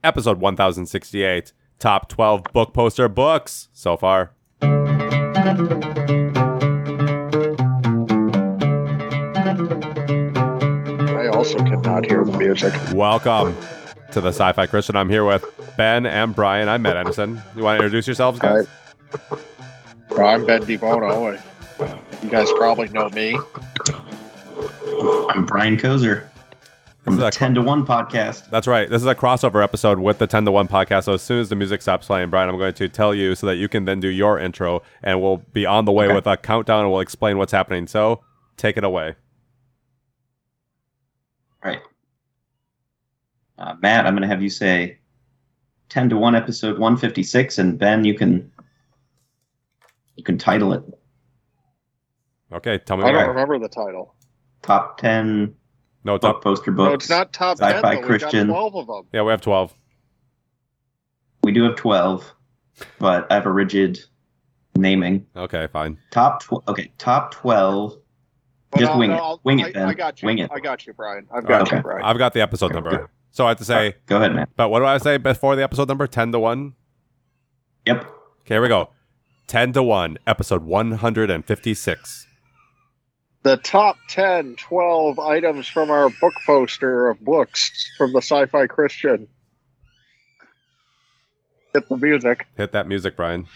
episode 1068. Top 12 book poster books so far. I also cannot hear the music. Welcome to the Sci-Fi Christian. I'm here with Ben and Brian. I'm Matt Anderson. You want to introduce yourselves, guys? I'm Ben DiBono. You guys probably know me. I'm Brian Kozer from the 10 to 1 podcast. That's right. This is a crossover episode with the 10 to 1 podcast. So as soon as the music stops playing, Brian, I'm going to tell you so that you can then do your intro, and we'll be on the way with a countdown, and we'll explain what's happening. So take it away. All right. Matt, I'm going to have you say 10 to 1 episode 156, and Ben, you can title it. Okay, tell me. I don't remember the title. Top 10 book poster books. No, it's not top 10, Sci-Fi but Christian. we got 12 of them. Yeah, we have 12. We do have 12, but I have a rigid naming. Okay, fine. Top 12. But Just wing it. Wing it, Ben. I got you. Wing it. I got you, Brian. I've got you, Brian. I've got the episode number. So I have to say... Go ahead, man. But what do I say before the episode number? 10 to 1? Yep. Okay, here we go. 10 to 1, episode 156. The top 10, 12 items from our book poster of books from the Sci-Fi Christian. Hit the music. Hit that music, Brian.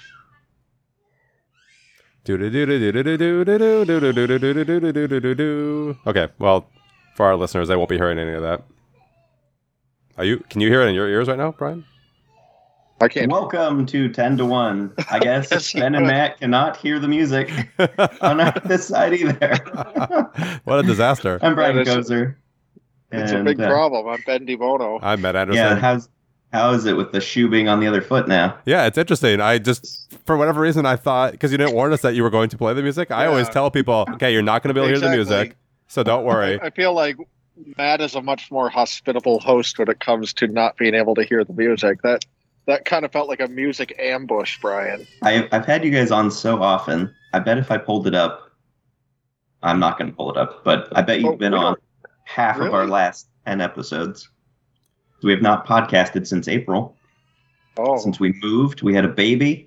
Okay, well, for our listeners, they won't be hearing any of that. Can you hear it in your ears right now, Brian? I can't. Welcome to 10 to 1. I guess Ben and Matt cannot hear the music on this side either. What a disaster. I'm Brian Kozer. It's a big problem. I'm Ben DiBono. I'm Matt Anderson. Yeah, how is it with the shoe being on the other foot now? Yeah, it's interesting. I just, for whatever reason, I thought, because you didn't warn us that you were going to play the music, I always tell people, okay, you're not going to be able to hear the music, so don't worry. I feel like Matt is a much more hospitable host when it comes to not being able to hear the music. That kind of felt like a music ambush, Brian. I've had you guys on so often. I bet if I pulled it up, I'm not going to pull it up, but I bet you've been on half of our last 10 episodes. We have not podcasted since April. Oh. Since we moved, we had a baby.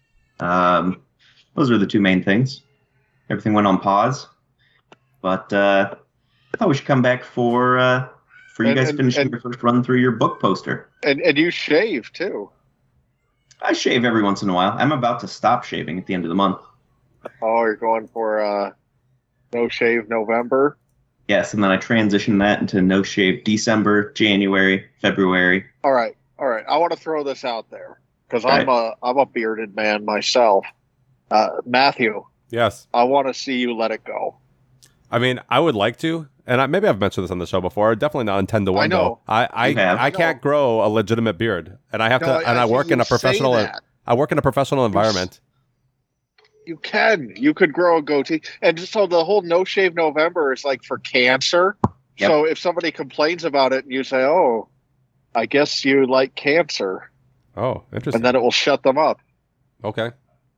Those are the two main things. Everything went on pause. But I thought we should come back for you guys finishing your first run through your book poster. And you shave, too. I shave every once in a while. I'm about to stop shaving at the end of the month. Oh, you're going for no shave November? Yes, and then I transition that into no shave December, January, February. All right. I want to throw this out there because I'm a bearded man myself. Matthew. Yes. I want to see you let it go. I mean, I would like to, and maybe I've mentioned this on the show before. Definitely not on 10 to 1. I know. Though. I can't grow a legitimate beard, and I have to. And I work in a professional. I work in a professional environment. You can. You could grow a goatee. And so the whole No Shave November is like for cancer. Yep. So if somebody complains about it and you say, oh, I guess you like cancer. Oh, interesting. And then it will shut them up. Okay.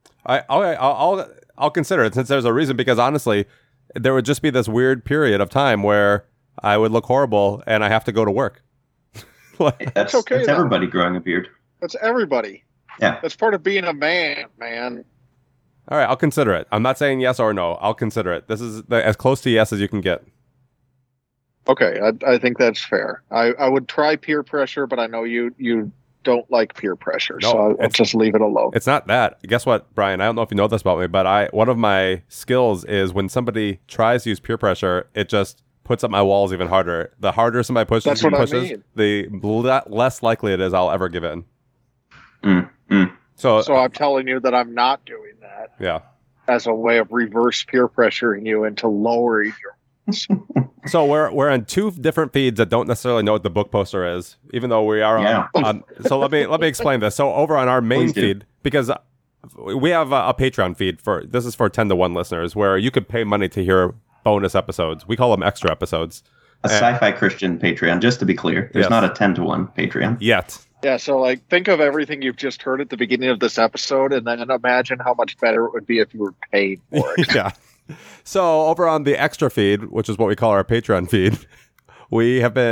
I'll consider it since there's a reason, because honestly, there would just be this weird period of time where I would look horrible and I have to go to work. That's okay. That's everybody growing a beard. That's everybody. Yeah. That's part of being a man. All right, I'll consider it. I'm not saying yes or no. I'll consider it. This is as close to yes as you can get. Okay, I think that's fair. I would try peer pressure, but I know you don't like peer pressure, so I'll just leave it alone. It's not that. Guess what, Brian? I don't know if you know this about me, but one of my skills is when somebody tries to use peer pressure, it just puts up my walls even harder. The harder somebody pushes, the less likely it is I'll ever give in. So I'm telling you that I'm not doing that. Yeah. As a way of reverse peer pressuring you into lowering your. So we're on two different feeds that don't necessarily know what the book poster is, even though we are on. So let me explain this. So over on our main feed, because we have a Patreon feed this is for 10 to 1 listeners, where you could pay money to hear bonus episodes. We call them extra episodes. A Sci-Fi Christian Patreon, just to be clear. There's not a 10 to 1 Patreon yet. Yeah, so think of everything you've just heard at the beginning of this episode, and then imagine how much better it would be if you were paid for it. Yeah. So over on the extra feed, which is what we call our Patreon feed, we have been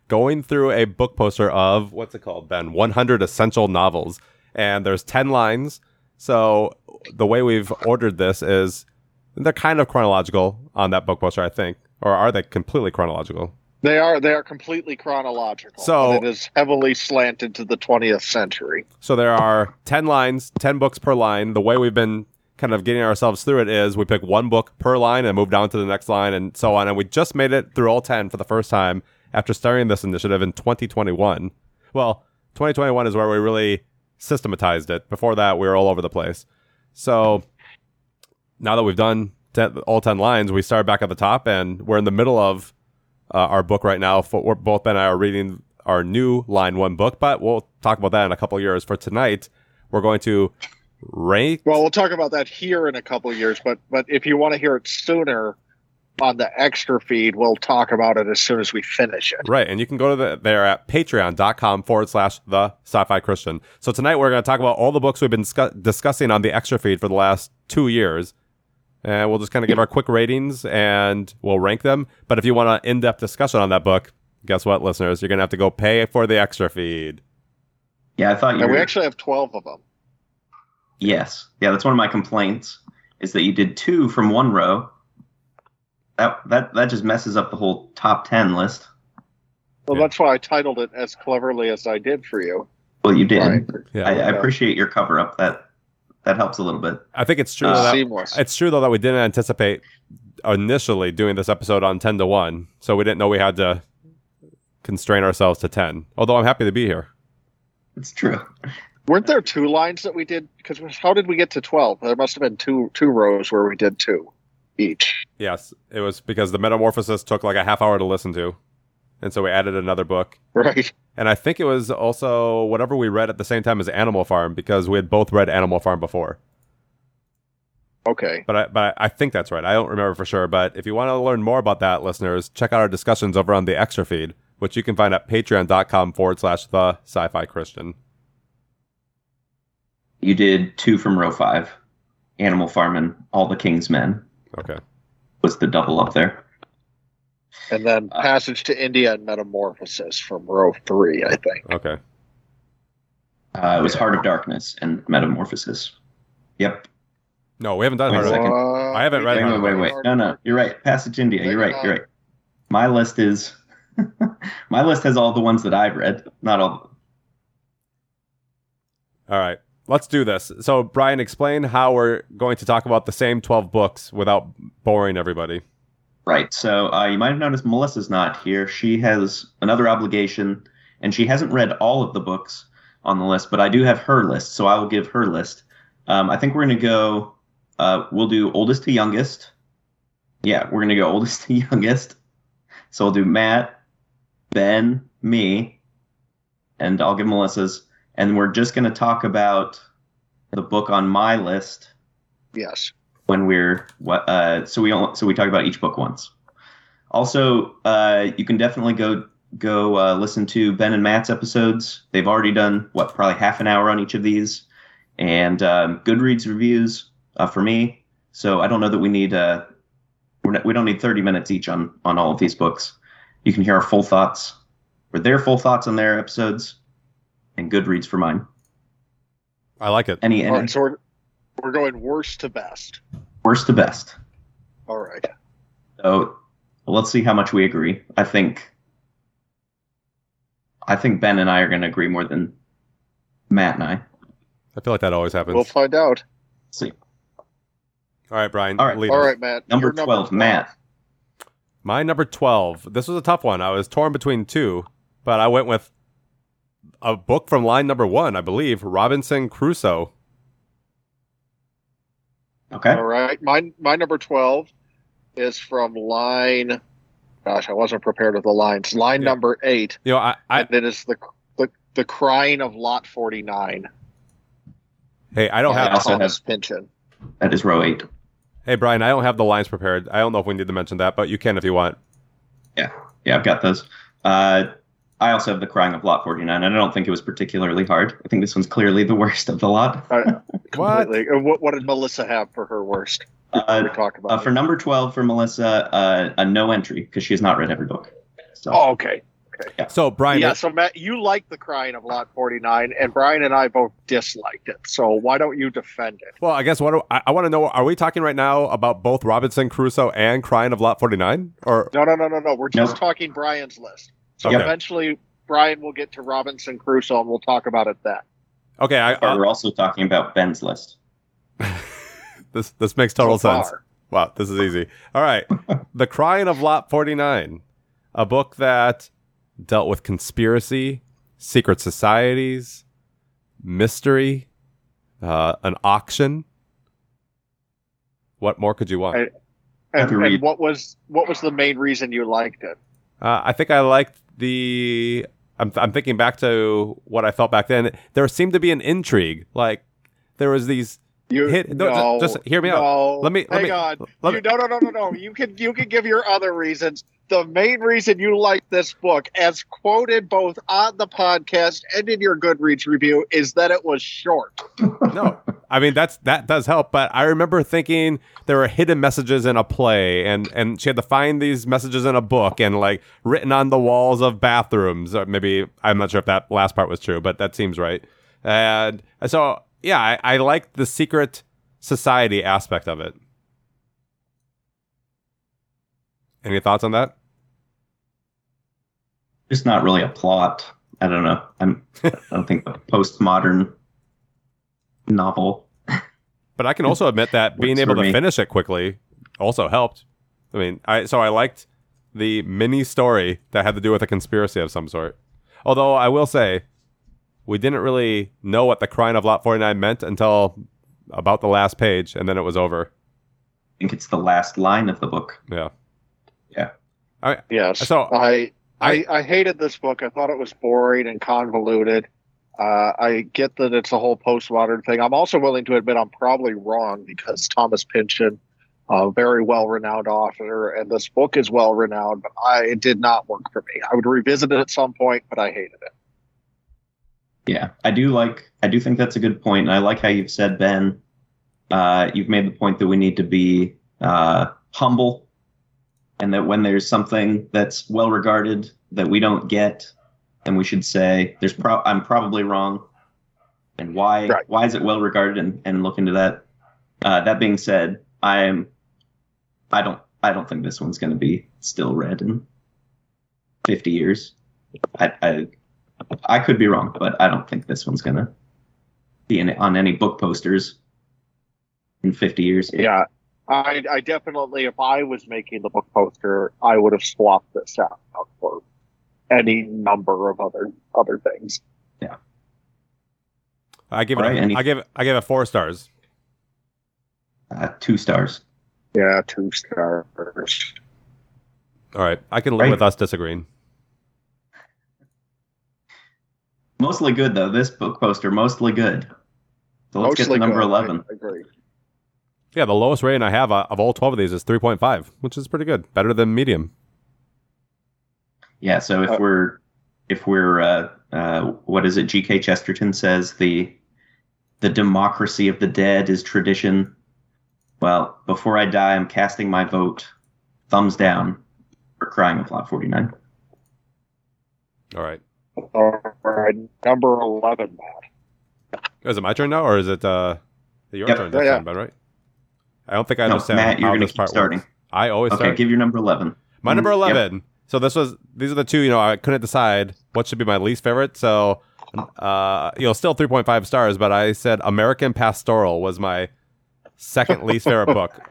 going through a book poster of, what's it called, Ben? 100 Essential Novels. And there's 10 lines. So the way we've ordered this is they're kind of chronological on that book poster, I think. Or are they completely chronological? They are completely chronological. So it is heavily slanted to the 20th century. So there are 10 lines, 10 books per line. The way we've been kind of getting ourselves through it is we pick one book per line and move down to the next line and so on. And we just made it through all 10 for the first time after starting this initiative in 2021. Well, 2021 is where we really systematized it. Before that, we were all over the place. So now that we've done all 10 lines, we start back at the top, and we're in the middle of our book right now. Both Ben and I are reading our new Line 1 book, but we'll talk about that in a couple of years. For tonight, we're going to rank... Well, we'll talk about that here in a couple of years, but if you want to hear it sooner on the extra feed, we'll talk about it as soon as we finish it. Right, and you can go to there at patreon.com/the Sci-Fi Christian. So tonight we're going to talk about all the books we've been discussing on the extra feed for the last 2 years. And we'll just kind of give our quick ratings and we'll rank them. But if you want an in-depth discussion on that book, guess what, listeners? You're going to have to go pay for the extra feed. Yeah, I thought you were... we actually have 12 of them. Yes. Yeah, that's one of my complaints, is that you did 2 from one row. That just messes up the whole top 10 list. Well, that's why I titled it as cleverly as I did for you. Well, you did. Right. Yeah, I appreciate your cover-up. That helps a little bit. I think it's true. It's true, though, that we didn't anticipate initially doing this episode on 10 to 1. So we didn't know we had to constrain ourselves to 10. Although I'm happy to be here. It's true. Weren't there 2 lines that we did? Because how did we get to 12? There must have been two rows where we did 2 each. Yes. It was because the Metamorphosis took like a half hour to listen to. And so we added another book. Right. And I think it was also whatever we read at the same time as Animal Farm, because we had both read Animal Farm before. Okay. But I think that's right. I don't remember for sure. But if you want to learn more about that, listeners, check out our discussions over on the extra feed, which you can find at patreon.com/the Sci-Fi Christian. You did 2 from row 5. Animal Farm and All the King's Men. Okay. Was the double up there. And then Passage to India and Metamorphosis from row 3, I think. Okay. It was Heart of Darkness and Metamorphosis. Yep. No, we haven't done Heart of Darkness. I haven't read Wait. No. You're right. Passage to India. You're right. My list is... my list has all the ones that I've read, not all of them. All right. Let's do this. So, Brian, explain how we're going to talk about the same 12 books without boring everybody. Right. So you might have noticed Melissa's not here. She has another obligation, and she hasn't read all of the books on the list, but I do have her list, so I will give her list. I think we're going to go, we'll do oldest to youngest. Yeah, we're going to go oldest to youngest. So we'll do Matt, Ben, me, and I'll give Melissa's. And we're just going to talk about the book on my list. Yes. When we're so we talk about each book once. Also, you can definitely go listen to Ben and Matt's episodes. They've already done probably half an hour on each of these, and Goodreads reviews for me. So I don't know that we need we don't need 30 minutes each on all of these books. You can hear our full thoughts, or their full thoughts on their episodes, and Goodreads for mine. I like it. All right, so we're going worst to best. Worst to best. All right. So let's see how much we agree. I think Ben and I are going to agree more than Matt and I. I feel like that always happens. We'll find out. Let's see. All right, Brian. All right, Matt. Number 12, Matt. My number 12. This was a tough one. I was torn between 2, but I went with a book from line number 1, I believe, Robinson Crusoe. Okay. All right. My number 12 is from line... Gosh, I wasn't prepared with the lines. Line number 8. You know, and it is the Crying of Lot 49. Hey, I don't have... Thomas Pynchon. That is row 8. Hey, Brian, I don't have the lines prepared. I don't know if we need to mention that, but you can if you want. Yeah, I've got those. I also have the Crying of Lot 49, and I don't think it was particularly hard. I think this one's clearly the worst of the lot. Completely. What did Melissa have for her worst? Talk about for number 12 for Melissa, a no entry, because she has not read every book. So. Oh, okay. Okay. Yeah. So Brian, yeah. So Matt, you like the Crying of Lot 49, and Brian and I both disliked it. So why don't you defend it? well, I guess I want to know: are we talking right now about both Robinson Crusoe and Crying of Lot 49? Or No. We're just talking Brian's list. So Okay. eventually, Brian will get to Robinson Crusoe, and we'll talk about it then. okay, We're also talking about Ben's list. this makes total So sense. far. Wow, this is easy. All right, The Crying of Lot 49, a book that dealt with conspiracy, secret societies, mystery, an auction. What more could you want? And what was the main reason you liked it? I think I liked the. I'm thinking back to what I felt back then. There seemed to be an intrigue. Like there was these. Just hear me out. Let me. Hang on. No. You can give your other reasons. The main reason you like this book, as quoted both on the podcast and in your Goodreads review, is that it was short. No, I mean that does help. But I remember thinking there were hidden messages in a play, and she had to find these messages in a book and like written on the walls of bathrooms. Or maybe I'm not sure if that last part was true, but that seems right. And so yeah, I liked the secret society aspect of it. Any thoughts on that? It's not really a plot. I don't know. I don't think a postmodern novel. But I can also admit that being able to finish it quickly also helped. I mean, I liked the mini story that had to do with a conspiracy of some sort. Although I will say, we didn't really know what the Crying of Lot 49 meant until about the last page, and then it was over. I think it's the last line of the book. Yeah. Yeah. Yes. So I hated this book. I thought it was boring and convoluted. I get that it's a whole postmodern thing. I'm also willing to admit I'm probably wrong because Thomas Pynchon, a very well-renowned author, and this book is well-renowned, but it did not work for me. I would revisit it at some point, but I hated it. Yeah, I do think that's a good point. And I like how you've said, Ben, you've made the point that we need to be humble, and that when there's something that's well regarded that we don't get, then we should say I'm probably wrong, and why is it well regarded, and look into that. That being said, I don't think this one's going to be still read in 50 years. I could be wrong, but I don't think this one's going to be on any book posters in 50 years. Yeah. I definitely, if I was making the book poster, I would have swapped this out for any number of other things. Yeah, I give it 4 stars. 2 stars. Yeah, 2 stars. All right, I can live with us disagreeing. Mostly good though. This book poster mostly good. So let's get to number 11. I agree. Yeah, the lowest rating I have of all 12 of these is 3.5, which is pretty good. Better than medium. Yeah, so if we're what is it? G.K. Chesterton says the democracy of the dead is tradition. Well, before I die, I'm casting my vote. Thumbs down for Crying of Lot 49. All right. All right, number 11, Matt. Is it my turn now, or is it your turn? Yeah. Ben, right? I don't think I understand Matt, you're how going this to keep part starting. works. I always start. Okay, give your number 11. My number 11. Yep. So these are the two, I couldn't decide what should be my least favorite. So, still 3.5 stars, but I said American Pastoral was my second least favorite book.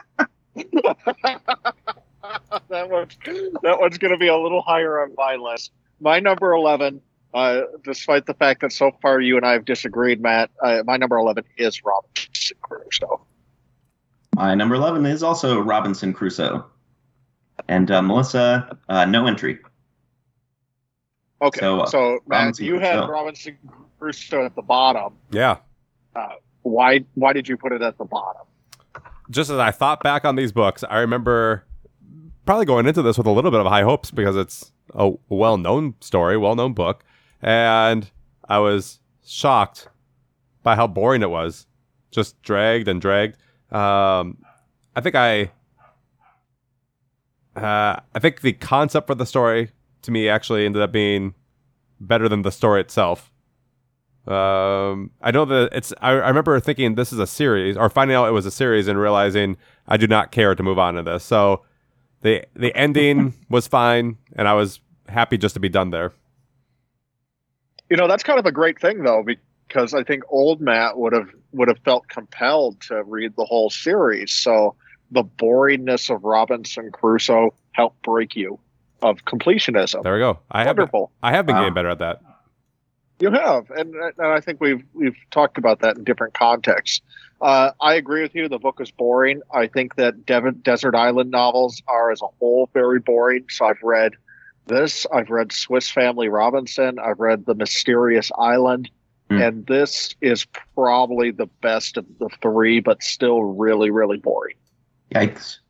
That one's going to be a little higher on my list. My number 11, despite the fact that so far you and I have disagreed, Matt, my number 11 is Robinson Crusoe. My number 11 is also Robinson Crusoe. And Melissa, no entry. Okay, so Matt, you had Robinson Crusoe at the bottom. Yeah. Why did you put it at the bottom? Just as I thought back on these books, I remember probably going into this with a little bit of high hopes because it's a well-known story, well-known book, and I was shocked by how boring it was. Just dragged and dragged. I think the concept for the story to me actually ended up being better than the story itself. I know that I remember thinking this is a series, or finding out it was a series and realizing I do not care to move on to this. So the ending was fine, and I was happy just to be done there. That's kind of a great thing, though, because I think old Matt would have felt compelled to read the whole series. So the boringness of Robinson Crusoe helped break you of completionism. There we go. I have been getting better at that. You have, and I think we've talked about that in different contexts. I agree with you. The book is boring. I think that Desert Island novels are, as a whole, very boring. So I've read this. I've read Swiss Family Robinson. I've read The Mysterious Island. And this is probably the best of the three, but still really, really boring. Yikes.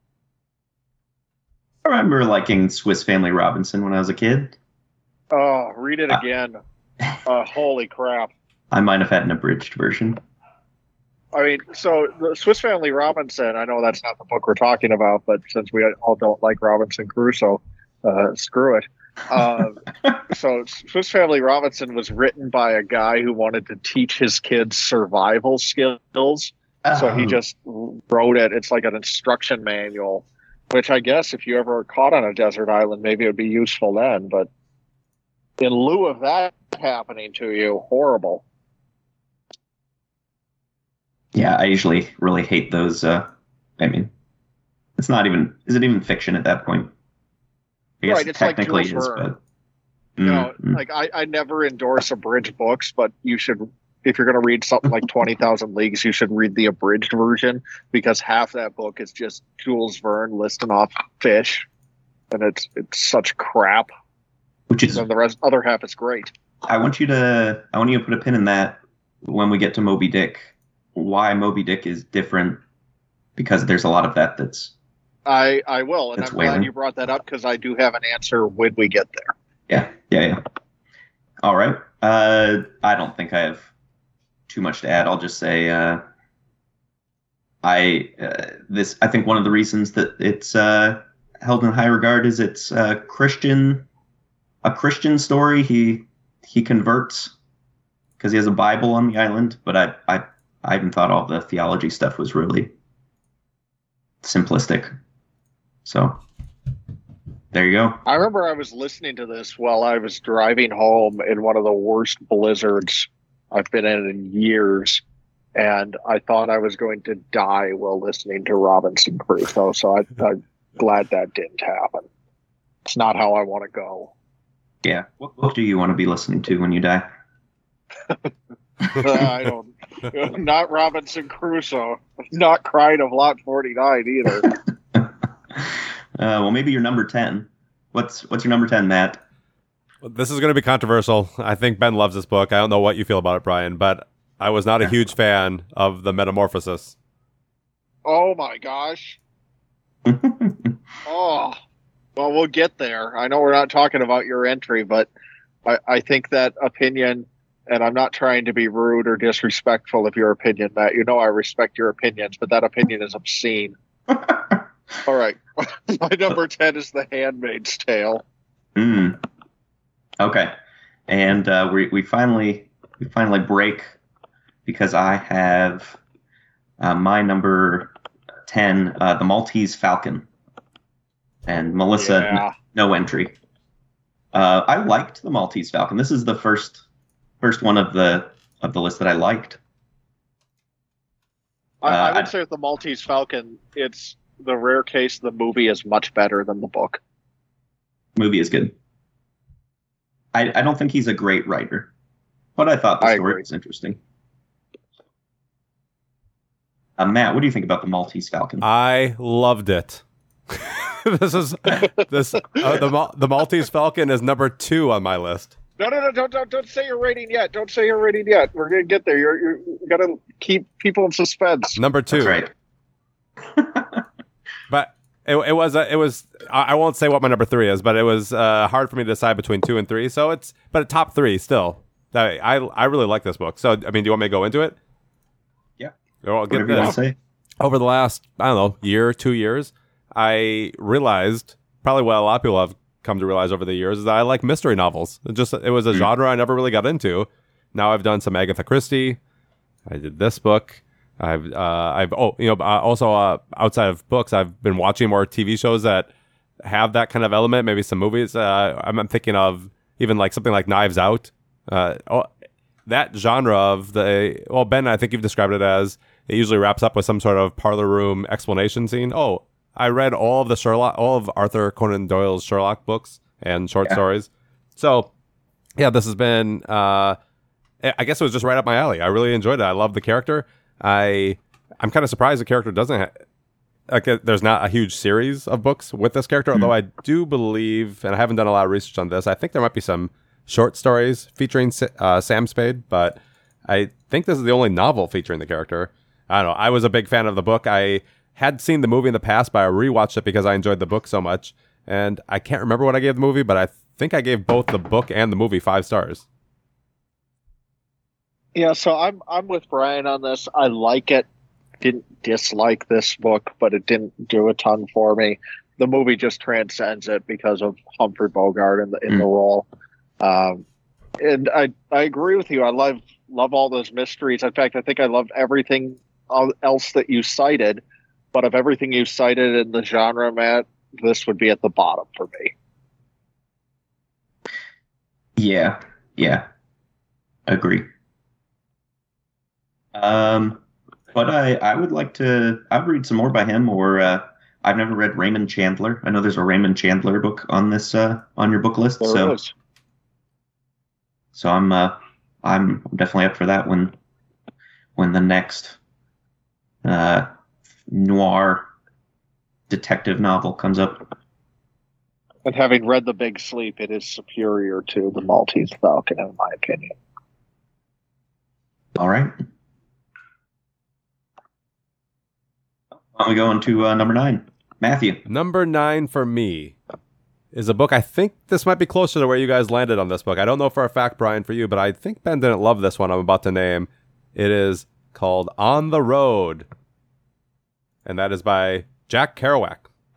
I remember liking Swiss Family Robinson when I was a kid. Oh, read it again. Holy crap. I might have had an abridged version. I mean, so the Swiss Family Robinson, I know that's not the book we're talking about, but since we all don't like Robinson Crusoe, screw it. So Swiss Family Robinson was written by a guy who wanted to teach his kids survival skills. So he just wrote it. It's like an instruction manual, which I guess if you ever were caught on a desert island, maybe it would be useful then. But in lieu of that happening to you, horrible. Yeah, I usually really hate those. I mean, it's not even. Is it even fiction at that point? I guess right, it's technically like is, Verne. but Like I never endorse abridged books, but you should. If you're going to read something like 20,000 Leagues, you should read the abridged version, because half that book is just Jules Verne listing off fish, and it's such crap. Which is, and the other half is great. I want you to put a pin in that when we get to Moby Dick. Why Moby Dick is different, because there's a lot of that that's. I will, and I'm glad you brought that up, because I do have an answer when we get there. Yeah. All right. I don't think I have too much to add. I'll just say I think one of the reasons that it's held in high regard is it's a Christian story. He converts because he has a Bible on the island, but I even thought all the theology stuff was really simplistic. So there you go. I remember I was listening to this while I was driving home in one of the worst blizzards I've been in years, and I thought I was going to die while listening to Robinson Crusoe, so I'm glad that didn't happen. It's not how I want to go. Yeah. What book do you want to be listening to when you die? I don't. Not Robinson Crusoe. Not Crying of Lot 49 either. Well, maybe your number 10. What's your number 10, Matt? This is going to be controversial. I think Ben loves this book. I don't know what you feel about it, Brian, but I was not a huge fan of the Metamorphosis. Oh my gosh. Oh, well, we'll get there. I know we're not talking about your entry, but I think that opinion, and I'm not trying to be rude or disrespectful of your opinion, Matt. You know I respect your opinions, but that opinion is obscene. All right. My number 10 is The Handmaid's Tale. Okay. And we finally break, because I have my number 10, The Maltese Falcon. And Melissa, no entry. I liked The Maltese Falcon. This is the first one of the list that I liked. I would say with The Maltese Falcon, it's the rare case the movie is much better than the book. Movie is good. I don't think he's a great writer, but I thought the story was interesting. Matt, what do you think about The Maltese Falcon? I loved it. The Maltese Falcon is number 2 on my list. No, don't say your rating yet. Don't say your rating yet. We're gonna get there. You're gonna keep people in suspense. Number 2. That's right. But it was I won't say what my number 3 is, but it was hard for me to decide between 2 and 3. So it's top 3 still. I really like this book. So I mean, do you want me to go into it? Yeah. I'll get Whatever you want to say. Over the last, I don't know, year, 2 years, I realized probably what a lot of people have come to realize over the years is that I like mystery novels. It was a genre I never really got into. Now I've done some Agatha Christie. I did this book. Also outside of books, I've been watching more TV shows that have that kind of element. Maybe some movies. I'm thinking of even like something like Knives Out. That genre of Ben, I think you've described it as it usually wraps up with some sort of parlor room explanation scene. Oh, I read all of Arthur Conan Doyle's Sherlock books and short stories. So, yeah, this has been. I guess it was just right up my alley. I really enjoyed it. I love the character. I'm kind of surprised the character doesn't. There's not a huge series of books with this character, although I do believe, and I haven't done a lot of research on this. I think there might be some short stories featuring Sam Spade, but I think this is the only novel featuring the character. I don't know. I was a big fan of the book. I had seen the movie in the past, but I rewatched it because I enjoyed the book so much. And I can't remember what I gave the movie, but I think I gave both the book and the movie 5 stars. Yeah, so I'm with Brian on this. I like it. Didn't dislike this book, but it didn't do a ton for me. The movie just transcends it because of Humphrey Bogart in the role. And I agree with you. I love all those mysteries. In fact, I think I loved everything else that you cited. But of everything you cited in the genre, Matt, this would be at the bottom for me. Yeah. Agree. But I would like to. I'd read some more by him, or I've never read Raymond Chandler. I know there's a Raymond Chandler book on this on your book list. There is. So I'm definitely up for that when the next noir detective novel comes up. And having read The Big Sleep, it is superior to The Maltese Falcon, in my opinion. All right. Why don't we go on to number 9? Matthew. Number 9 for me is a book. I think this might be closer to where you guys landed on this book. I don't know for a fact, Brian, for you, but I think Ben didn't love this one I'm about to name. It is called On the Road. And that is by Jack Kerouac.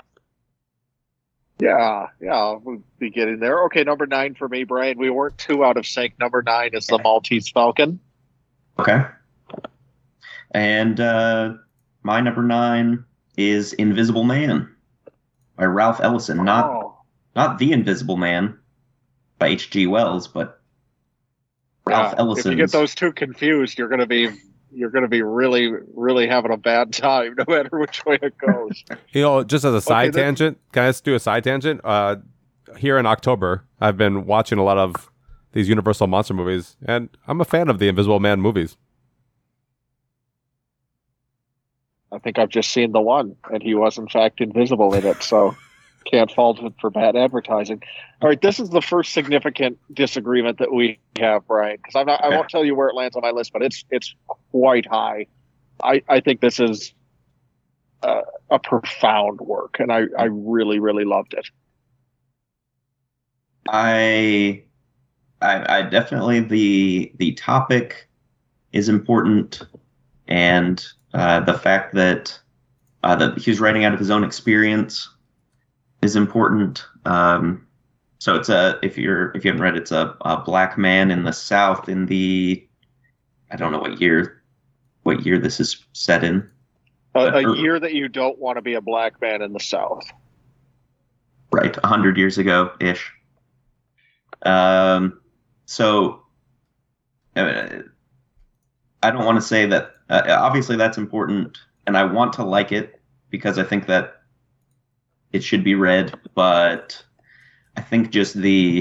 Yeah, we'll be getting there. Okay, number 9 for me, Brian. We weren't too out of sync. Number 9 is The Maltese Falcon. Okay. And my number 9 is Invisible Man by Ralph Ellison. Not The Invisible Man by H.G. Wells, but Ralph Ellison. If you get those two confused, you're going to be really, really having a bad time, no matter which way it goes. Just as a side tangent, can I just do a side tangent? Here in October, I've been watching a lot of these Universal monster movies, and I'm a fan of the Invisible Man movies. I think I've just seen the one, and he was in fact invisible in it, so can't fault it for bad advertising. All right, this is the first significant disagreement that we have, Brian, because I won't tell you where it lands on my list, but it's quite high. I think this is a profound work, and I really, really loved it. I definitely the topic is important, and the fact that he was writing out of his own experience is important. So it's if you haven't read, it's a black man in the South in the, I don't know what year this is set in. A year that you don't want to be a black man in the South. Right, 100 years ago ish. So I don't want to say that. Obviously, that's important, and I want to like it because I think that it should be read. But I think just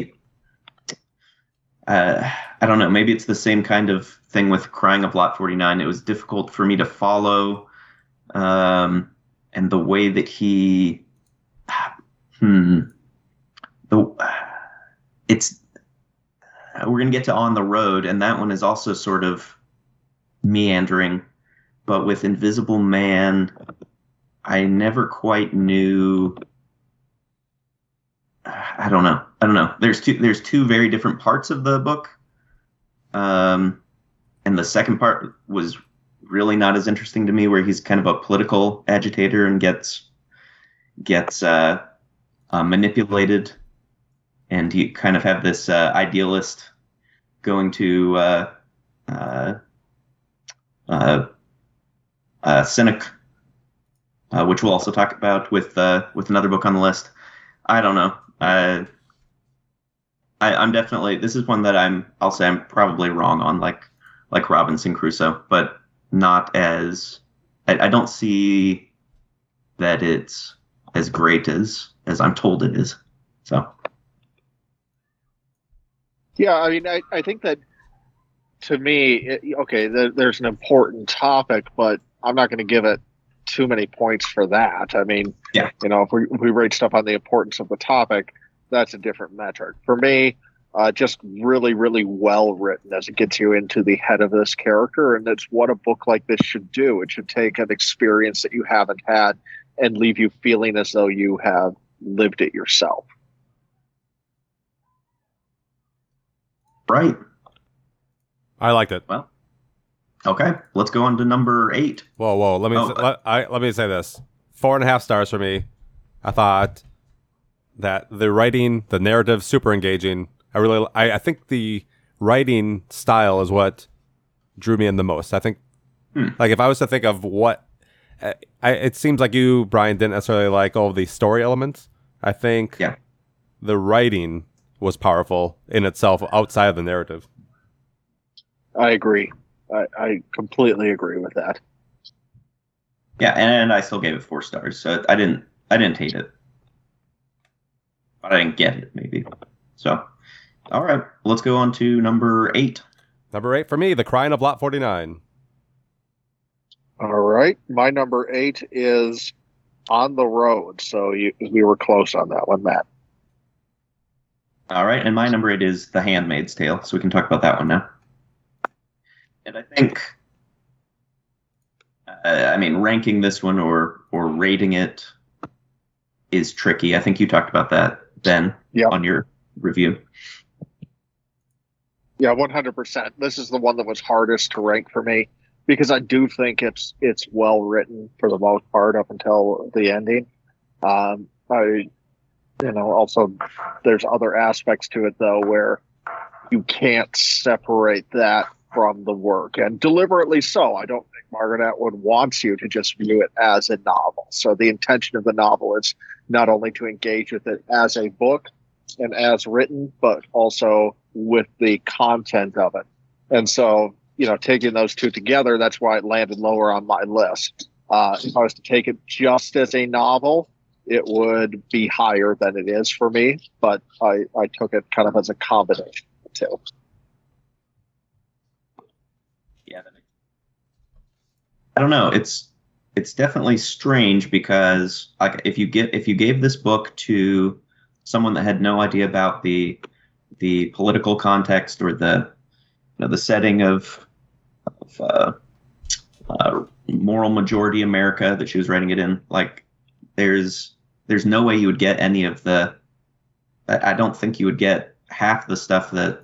I don't know. Maybe it's the same kind of thing with Crying of Lot 49. It was difficult for me to follow, and the way that we're gonna get to On the Road, and that one is also sort of meandering, but with Invisible Man, I never quite knew. I don't know. There's two very different parts of the book, and the second part was really not as interesting to me, where he's kind of a political agitator and gets manipulated and you kind of have this idealist going to cynic, which we'll also talk about with another book on the list. I don't know. I'm definitely, this is one that I'll say I'm probably wrong on, like Robinson Crusoe, but not as, I don't see that it's as great as I'm told it is. So. Yeah, I mean, I think that to me, there's an important topic, but I'm not going to give it too many points for that. I mean, yeah. If we rate stuff on the importance of the topic, that's a different metric. For me, just really, really well written as it gets you into the head of this character, and it's what a book like this should do. It should take an experience that you haven't had and leave you feeling as though you have lived it yourself. Right. I liked it. Well, okay. Let's go on to number 8. Whoa. Let me say this. 4.5 stars for me. I thought that the writing, the narrative, super engaging. I think the writing style is what drew me in the most. I think, like, if I was to think of what, it seems like you, Brian, didn't necessarily like all of the story elements. I think the writing was powerful in itself outside of the narrative. I agree. I completely agree with that. Yeah, and I still gave it 4 stars, so I didn't hate it, but I didn't get it maybe. So, all right, let's go on to number 8. Number 8 for me, The Crying of Lot 49. All right, my number 8 is On the Road. So we were close on that one, Matt. All right, and my number 8 is The Handmaid's Tale, so we can talk about that one now. And I think, ranking this one or rating it is tricky. I think you talked about that, Ben, on your review. Yeah, 100%. This is the one that was hardest to rank for me because I do think it's well written for the most part up until the ending. Also there's other aspects to it though where you can't separate that from the work, and deliberately so. I don't think Margaret Atwood wants you to just view it as a novel. So the intention of the novel is not only to engage with it as a book and as written, but also with the content of it. And so, taking those two together, that's why it landed lower on my list. If I was to take it just as a novel, it would be higher than it is for me, but I took it kind of as a combination of the two. Yeah, I don't know. It's definitely strange because if you gave this book to someone that had no idea about the political context or the setting of moral majority America that she was writing it in, like there's no way you would get any of the. I don't think you would get half the stuff that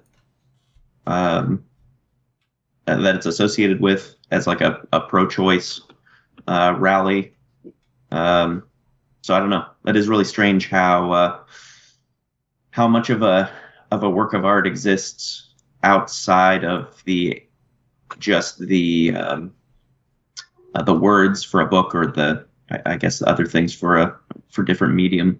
it's associated with as like a pro-choice rally. So I don't know. That is really strange how much of a work of art exists outside of the words for a book or the other things for different media.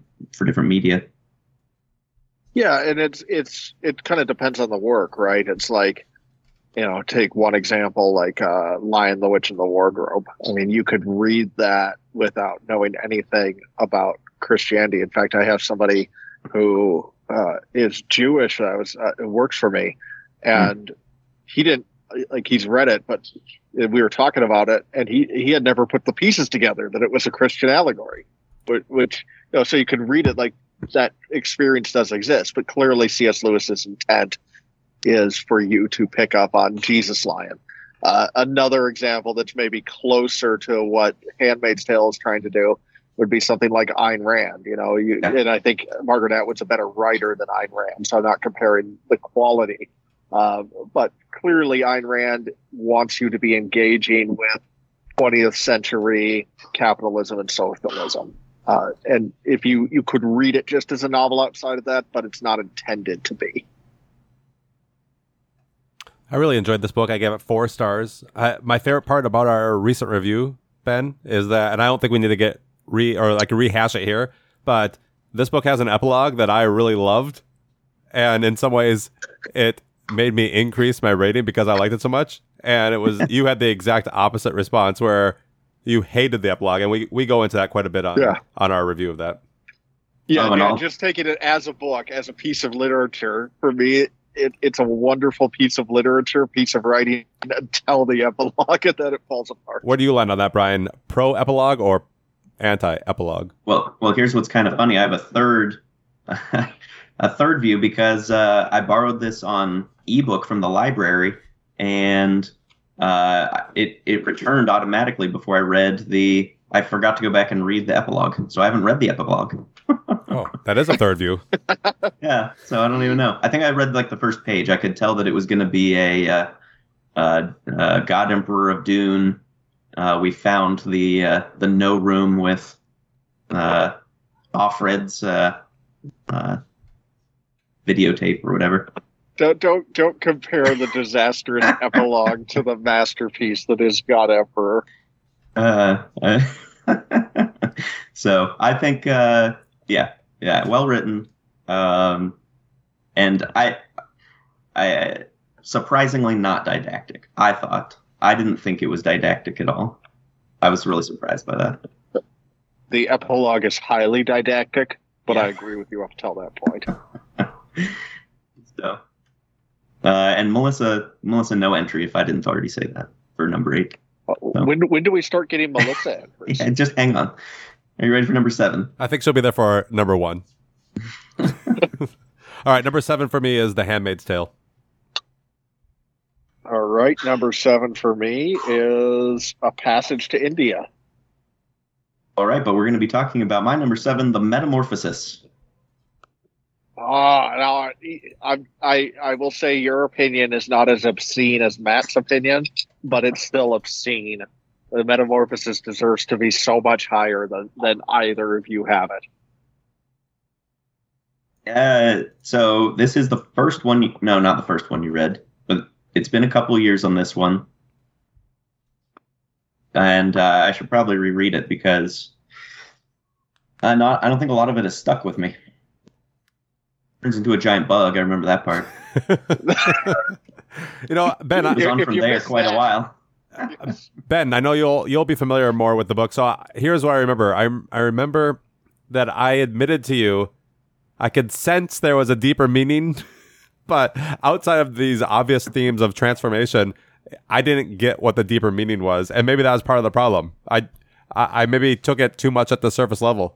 Yeah, and it kind of depends on the work, right? It's like, take one example like Lion, the Witch, and the Wardrobe. I mean, you could read that without knowing anything about Christianity. In fact, I have somebody who is Jewish that works for me, and he didn't, he's read it, but we were talking about it, and he had never put the pieces together that it was a Christian allegory, which so you can read it like that experience does exist, but clearly C.S. Lewis's intent is for you to pick up on Jesus Lion. Another example that's maybe closer to what Handmaid's Tale is trying to do would be something like Ayn Rand. And I think Margaret Atwood's a better writer than Ayn Rand, so I'm not comparing the quality. But clearly Ayn Rand wants you to be engaging with 20th century capitalism and socialism. And if you could read it just as a novel outside of that, but it's not intended to be. I really enjoyed this book. I gave it 4 stars. My favorite part about our recent review, Ben, is that, and I don't think we need to rehash it here, but this book has an epilogue that I really loved, and in some ways, it made me increase my rating because I liked it so much. And it was you had the exact opposite response where you hated the epilogue, and we go into that quite a bit on our review of that. Yeah, just taking it as a book, as a piece of literature, for me, it's a wonderful piece of literature, piece of writing until the epilogue, and then it falls apart. Where do you land on that, Brian? Pro epilogue or anti epilogue? Well, here's what's kind of funny. I have a third view because I borrowed this on ebook from the library, and it returned automatically before I read I forgot to go back and read the epilogue, so I haven't read the epilogue. Oh, that is a third view. Yeah, so I don't even know. I think I read the first page. I could tell that it was going to be a God Emperor of Dune. We found the no room with Offred's videotape or whatever. Don't compare the disastrous epilogue to the masterpiece that is God Emperor. So I think, yeah, well written, and I surprisingly not didactic. I didn't think it was didactic at all. I was really surprised by that. The epilogue is highly didactic, but I agree with you up until that point. So, and Melissa, no entry if I didn't already say that for number 8. So. When do we start getting Melissa entries? Yeah, just hang on. Are you ready for number 7? I think she'll be there for number 1. All right, number 7 for me is The Handmaid's Tale. All right, number 7 for me is A Passage to India. All right, but we're going to be talking about my number 7, The Metamorphosis. Now I will say your opinion is not as obscene as Matt's opinion, but it's still obscene. The Metamorphosis deserves to be so much higher than either of you have it. So this is the first one. No, not the first one you read, but it's been a couple of years on this one. And I should probably reread it because I don't think a lot of it has stuck with me. Turns into a giant bug. I remember that part. Ben, it was on from there quite a while. Ben, I know you'll be familiar more with the book. So here's what I remember. I remember that I admitted to you I could sense there was a deeper meaning, but outside of these obvious themes of transformation, I didn't get what the deeper meaning was, and maybe that was part of the problem. I maybe took it too much at the surface level.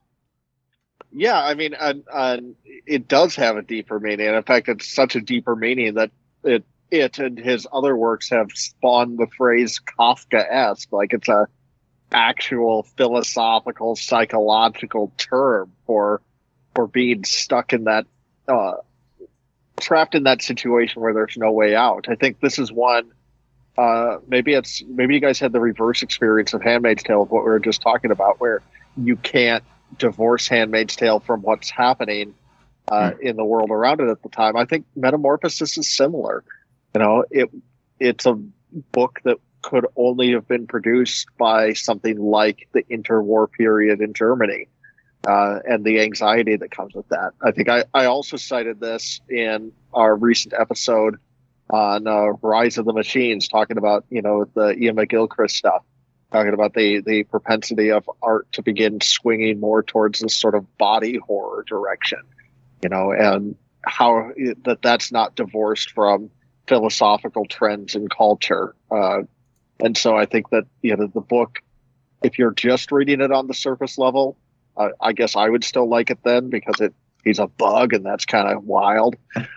Yeah, I mean, it does have a deeper meaning. In fact, it's such a deeper meaning that it and his other works have spawned the phrase Kafkaesque. Like it's a actual philosophical, psychological term for being stuck in that, trapped in that situation where there's no way out. I think this is one. Maybe you guys had the reverse experience of Handmaid's Tale of what we were just talking about, where you can't divorce Handmaid's Tale from what's happening in the world around it at the time. I think Metamorphosis is similar. It's a book that could only have been produced by something like the interwar period in Germany, and the anxiety that comes with that. I think I also cited this in our recent episode on Rise of the Machines, talking about, the Ian McGilchrist stuff, talking about the propensity of art to begin swinging more towards this sort of body horror direction, and how that's not divorced from philosophical trends in culture. And so I think that, the book, if you're just reading it on the surface level, I guess I would still like it then because he's a bug and that's kind of wild.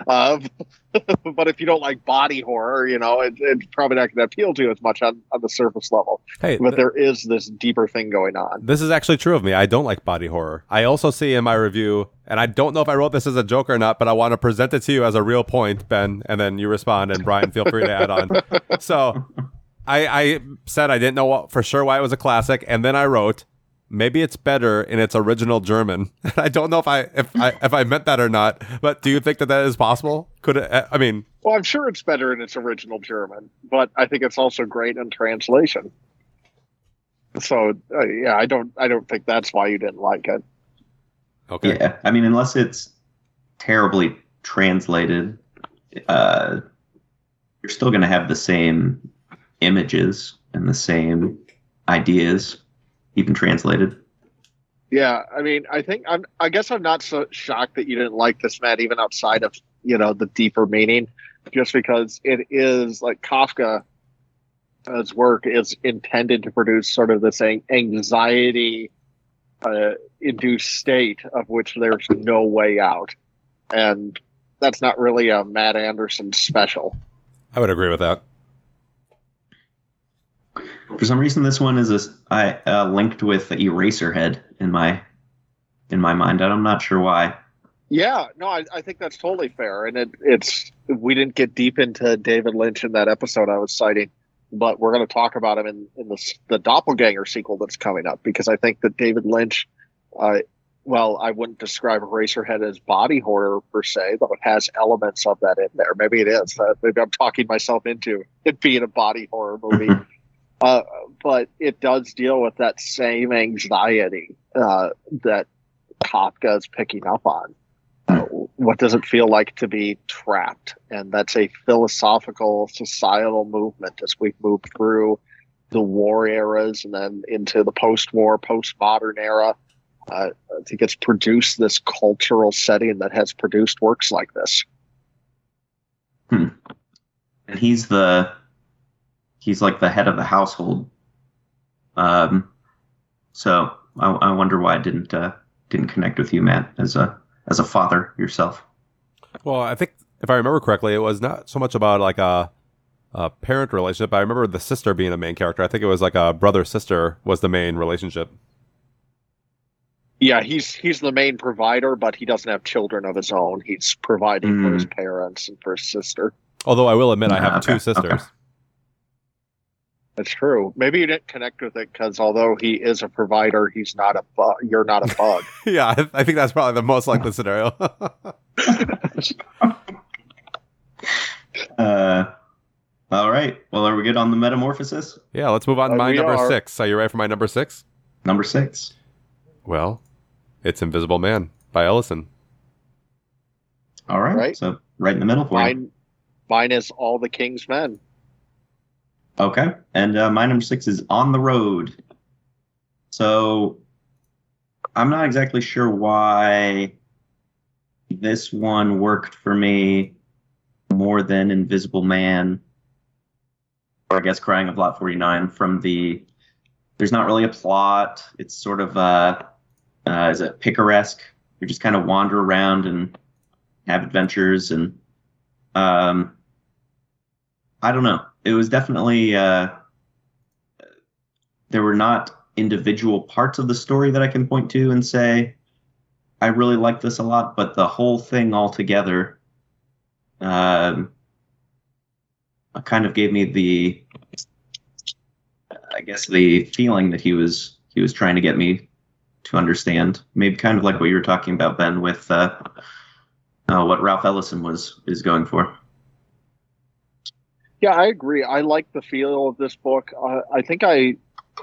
But if you don't like body horror, it's probably not going to appeal to you as much on the surface level. Hey, but there is this deeper thing going on. This is actually true of me. I don't like body horror. I also see in my review, and I don't know if I wrote this as a joke or not, but I want to present it to you as a real point, Ben, and then you respond, and Brian, feel free to add on. So I said I didn't know for sure why it was a classic, and then I wrote, maybe it's better in its original German. I don't know if I meant that or not, but do you think that is possible? Could it? I mean, well, I'm sure it's better in its original German, but I think it's also great in translation. So yeah, I don't think that's why you didn't like it. Okay. Yeah, I mean, unless it's terribly translated, you're still going to have the same images and the same ideas, even translated. Yeah, I mean, I guess I'm not so shocked that you didn't like this, Matt, even outside of, the deeper meaning, just because it is like Kafka's work is intended to produce sort of this anxiety induced state of which there's no way out. And that's not really a Matt Anderson special. I would agree with that. For some reason, this one is linked with Eraserhead in my mind. I'm not sure why. Yeah, no, I think that's totally fair. And we didn't get deep into David Lynch in that episode I was citing, but we're going to talk about him in the Doppelganger sequel that's coming up, because I think that David Lynch, I wouldn't describe Eraserhead as body horror per se, though it has elements of that in there. Maybe it is. Maybe I'm talking myself into it being a body horror movie. But it does deal with that same anxiety that Kafka is picking up on. What does it feel like to be trapped? And that's a philosophical, societal movement as we've moved through the war eras and then into the post-war, post-modern era. I think it's produced this cultural setting that has produced works like this. And he's like the head of the household. So I wonder why it didn't connect with you, Matt, as a father yourself. Well, I think if I remember correctly, it was not so much about like a parent relationship. I remember the sister being the main character. I think it was like a brother-sister was the main relationship. Yeah, he's the main provider, but he doesn't have children of his own. He's providing for his parents and for his sister. Although I will admit, I have two sisters. Okay. That's true. Maybe you didn't connect with it because although he is a provider, he's not a bug. You're not a bug. Yeah, I think that's probably the most likely scenario. All right. Well, are we good on the metamorphosis? Yeah, let's move on to my number 6. Are you ready for my number 6? Number 6. Well, it's Invisible Man by Ellison. All right. So right in the middle for you. Mine is All the King's Men. Okay. And my number 6 is On the Road. So I'm not exactly sure why this one worked for me more than Invisible Man, or I guess Crying of Lot 49 there's not really a plot. It's sort of is it picaresque? You just kind of wander around and have adventures, and I don't know. It was definitely there were not individual parts of the story that I can point to and say I really like this a lot, but the whole thing altogether kind of gave me the feeling that he was trying to get me to understand. Maybe kind of like what you were talking about, Ben, with what Ralph Ellison is going for. Yeah, I agree. I like the feel of this book. I think I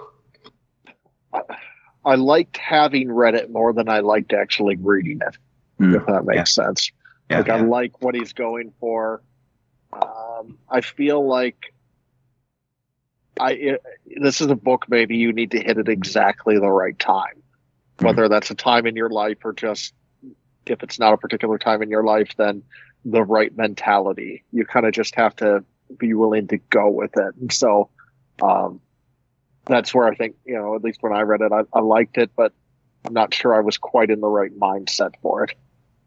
liked having read it more than I liked actually reading it, if that makes sense. Yeah, I like what he's going for. I feel like this is a book maybe you need to hit at exactly the right time. Whether that's a time in your life or just if it's not a particular time in your life, then the right mentality. You kind of just have to be willing to go with it. And so that's where I think, at least when I read it, I liked it, but I'm not sure I was quite in the right mindset for it.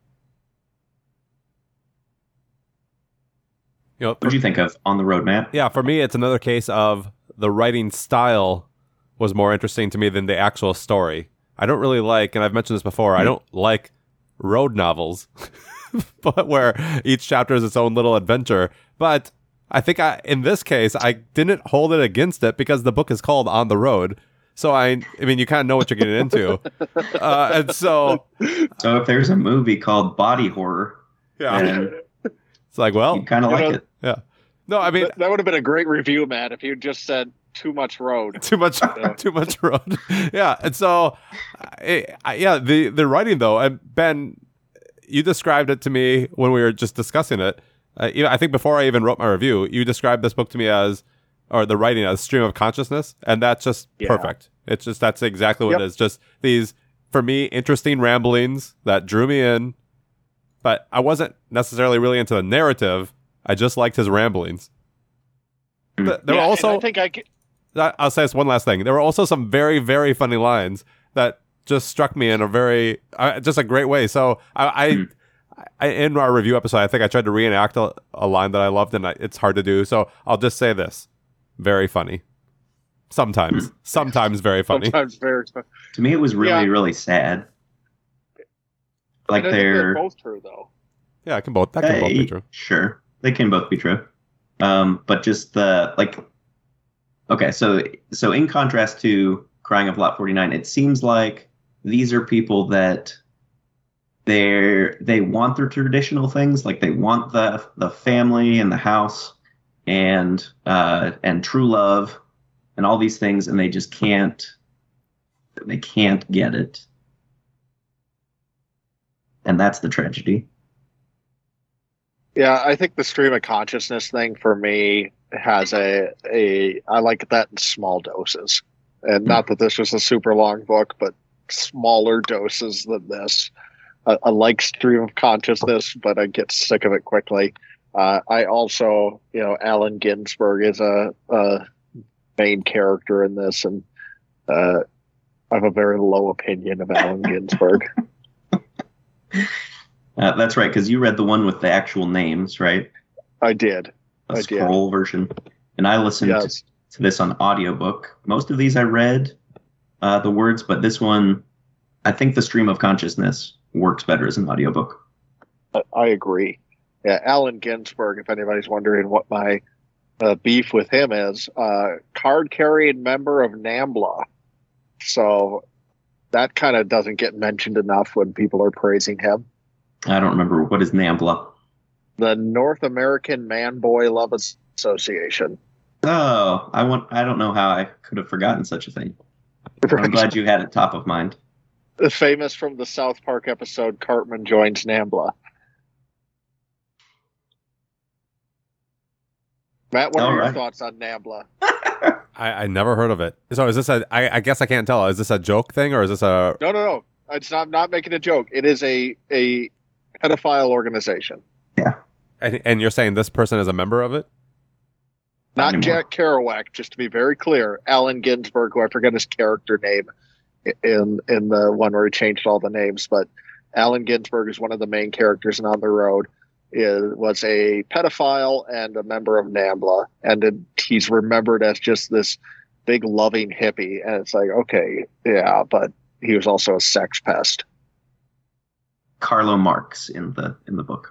What did you think of On the Road, Matt? Yeah, for me, it's another case of the writing style was more interesting to me than the actual story. I don't really like, and I've mentioned this before, I don't like road novels, but where each chapter is its own little adventure. But I think in this case, I didn't hold it against it because the book is called On the Road. So I mean, you kind of know what you're getting into, and so if there's a movie called Body Horror, then it's like, well, you kind of like it. Yeah. No, I mean that would have been a great review, Matt, if you just said too much road. Too much road. Yeah, and so, the writing though, and Ben, you described it to me when we were just discussing it. I think before I even wrote my review, you described this book to me or the writing as stream of consciousness, and that's just perfect. It's just, that's exactly what it is. Just these, for me, interesting ramblings that drew me in, but I wasn't necessarily really into the narrative. I just liked his ramblings. There were also, I'll say this one last thing. There were also some very, very funny lines that just struck me in a very, just a great way. So I in our review episode, I think I tried to reenact a line that I loved, and it's hard to do. So I'll just say this. Very funny. Sometimes very funny. Sometimes very funny. To me, it was really, really sad. Like they're both true, though. Yeah, that can both be true. Sure, they can both be true. But just okay, so in contrast to Crying of Lot 49, it seems like these are people that they want their traditional things, like they want the family and the house and true love and all these things, and they just can't get it. And that's the tragedy. Yeah, I think the stream of consciousness thing for me has I like that in small doses. And not that this was a super long book, but smaller doses than this. I like stream of consciousness, but I get sick of it quickly. I also, Allen Ginsberg is a main character in this, and I have a very low opinion of Allen Ginsberg. That's right, because you read the one with the actual names, right? I did. A scroll version. And I listened to this on audiobook. Most of these I read the words, but this one, I think the stream of consciousness works better as an audiobook. I agree. Yeah, Allen Ginsberg, if anybody's wondering what my beef with him is, card-carrying member of NAMBLA. So that kind of doesn't get mentioned enough when people are praising him. I don't remember. What is NAMBLA? The North American Man-Boy Love Association. Oh, I don't know how I could have forgotten such a thing. I'm glad you had it top of mind. Famous from the South Park episode, Cartman joins NAMBLA. Matt, what are your thoughts on NAMBLA? I never heard of it. So is this I guess I can't tell. Is this a joke thing or is this a... No. It's not making a joke. It is a pedophile organization. Yeah. And you're saying this person is a member of it? Not Jack Kerouac, just to be very clear. Allen Ginsberg, who I forget his character name in the one where he changed all the names, but Allen Ginsberg is one of the main characters in On the Road. Was a pedophile and a member of NAMBLA, and he's remembered as just this big loving hippie. And it's like, okay, yeah, but he was also a sex pest. Carlo Marx in the book.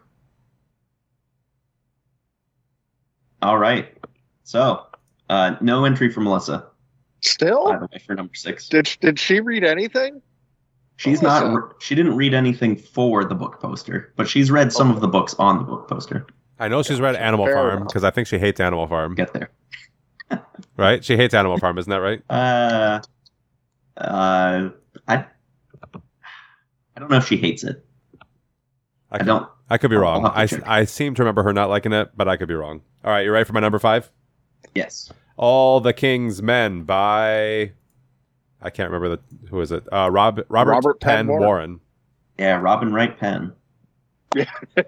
All right, so no entry for Melissa. Still, by the way, for number 6. Did she read anything? She's not. She didn't read anything for the book poster, but she's read some of the books on the book poster. I know she's read Animal Farm because I think she hates Animal Farm. Get there, right? She hates Animal Farm, isn't that right? I don't know if she hates it. I could be wrong. I seem to remember her not liking it, but I could be wrong. All right, you ready for my number 5? Yes. All the King's Men by... I can't remember who is it? Robert Penn Warren. Yeah, Robin Wright Penn. Yeah.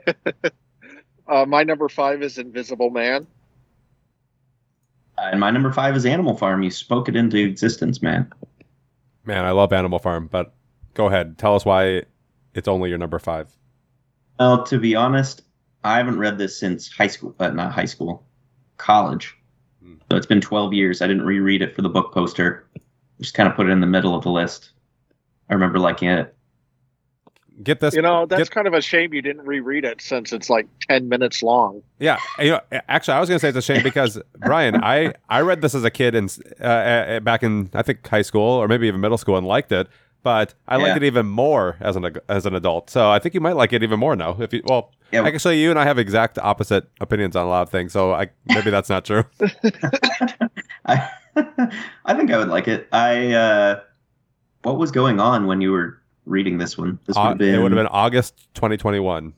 My number 5 is Invisible Man. And my number 5 is Animal Farm. You spoke it into existence, man. Man, I love Animal Farm, but go ahead. Tell us why it's only your number 5. Well, to be honest, I haven't read this since high school, but not high school, college. So it's been 12 years. I didn't reread it for the book poster. Just kind of put it in the middle of the list. I remember liking it. get this. That's kind of a shame you didn't reread it since it's like 10 minutes long. Yeah, actually, I was going to say it's a shame because Brian, I read this as a kid and back in I think high school or maybe even middle school and liked it, but I liked it even more as an adult. So I think you might like it even more now. Actually, you and I have exact opposite opinions on a lot of things, so maybe that's not true. I think I would like it. What was going on when you were reading this one? It would have been August 2021.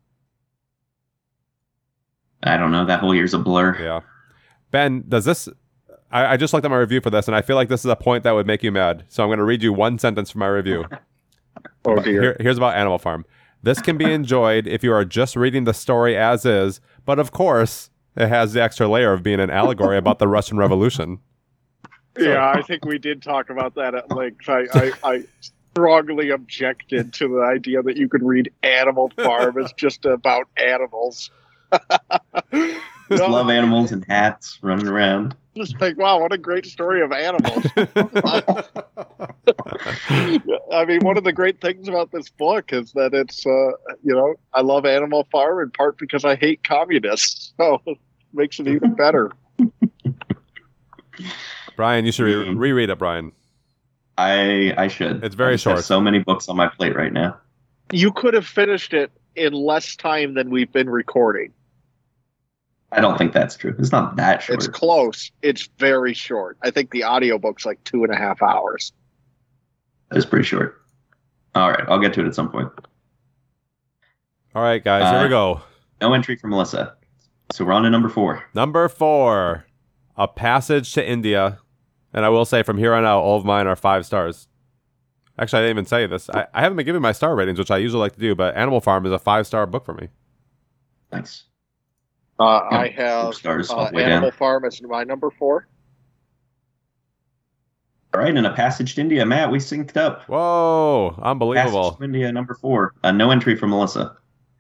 I don't know. That whole year's a blur. Yeah. Ben, does this... I just looked at my review for this, and I feel like this is a point that would make you mad. So I'm going to read you one sentence from my review. Oh, dear. Here's about Animal Farm. This can be enjoyed if you are just reading the story as is, but of course, it has the extra layer of being an allegory about the Russian Revolution. Yeah, I think we did talk about that at length. I strongly objected to the idea that you could read Animal Farm as just about animals. Just love animals and hats running around. Just like, wow, what a great story of animals. I mean, one of the great things about this book is that it's, I love Animal Farm in part because I hate communists. So it makes it even better. Brian, you should reread it, Brian. I should. It's very short. Have so many books on my plate right now. You could have finished it in less time than we've been recording. I don't think that's true. It's not that short. It's close. It's very short. I think the audiobook's like 2.5 hours. That is pretty short. All right, I'll get to it at some point. All right, guys, here we go. No entry for Melissa. So we're on to number 4. Number 4, A Passage to India. And I will say from here on out, all of mine are 5 stars. Actually, I didn't even say this. I haven't been giving my star ratings, which I usually like to do, but Animal Farm is a 5-star book for me. Thanks. I have stars Animal Farm as my number 4. All right, and A Passage to India. Matt, we synced up. Whoa, unbelievable. Passage to India, number 4. No entry for Melissa.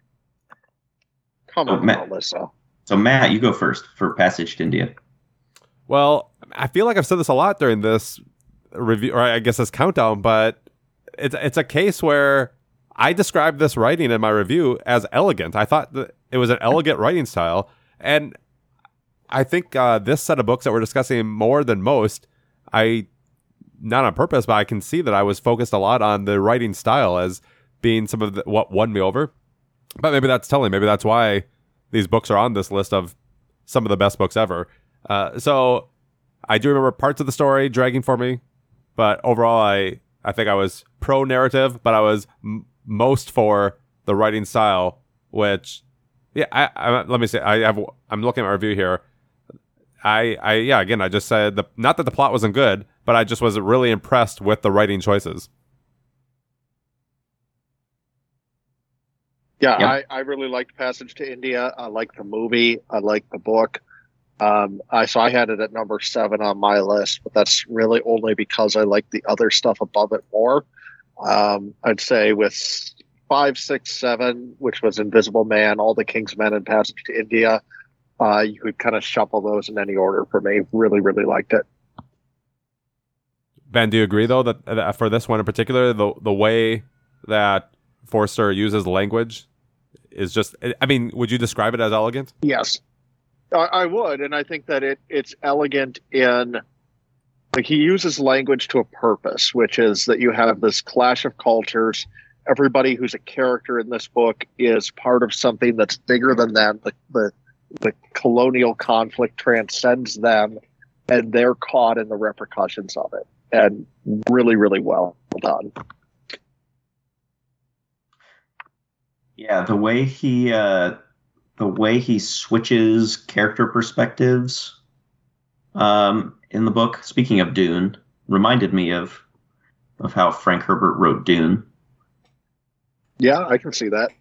Come on, Melissa. So, Matt, you go first for Passage to India. Well, I feel like I've said this a lot during this review, or I guess this countdown, but it's a case where I described this writing in my review as elegant. I thought that it was an elegant writing style, and I think this set of books that we're discussing more than most, not on purpose, but I can see that I was focused a lot on the writing style as being some of what won me over. But maybe that's telling. Maybe that's why these books are on this list of some of the best books ever. So I do remember parts of the story dragging for me, but overall, I think I was pro narrative, but I was most for the writing style, which, yeah, let me say, I'm looking at my review here. Again, I just said not that the plot wasn't good, but I just was really impressed with the writing choices. Yeah, yep. I really liked Passage to India. I liked the movie. I liked the book. So I had it at number 7 on my list, but that's really only because I like the other stuff above it more. I'd say with 5, 6, 7, which was Invisible Man, All the King's Men, and Passage to India, you could kind of shuffle those in any order for me. Really, really liked it. Ben, do you agree, though, that for this one in particular, the way that Forster uses language is just, I mean, would you describe it as elegant? Yes, I would. And I think that it's elegant in, like, he uses language to a purpose, which is that you have this clash of cultures. Everybody who's a character in this book is part of something that's bigger than them. The colonial conflict transcends them, and they're caught in the repercussions of it. And really, really well done. Yeah, the way he switches character perspectives in the book, speaking of Dune, reminded me of how Frank Herbert wrote Dune. Yeah, I can see that.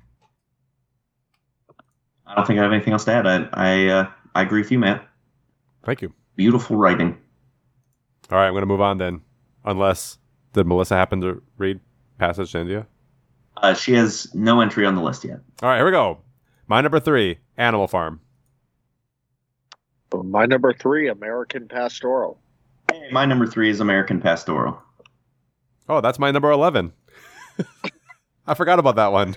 I don't think I have anything else to add. I agree with you, Matt. Thank you. Beautiful writing. All right, I'm going to move on then. Unless, did Melissa happen to read Passage to India? She has no entry on the list yet. All right, here we go. My number 3, Animal Farm. My number 3, American Pastoral. Hey, my number 3 is American Pastoral. Oh, that's my number 11. I forgot about that one.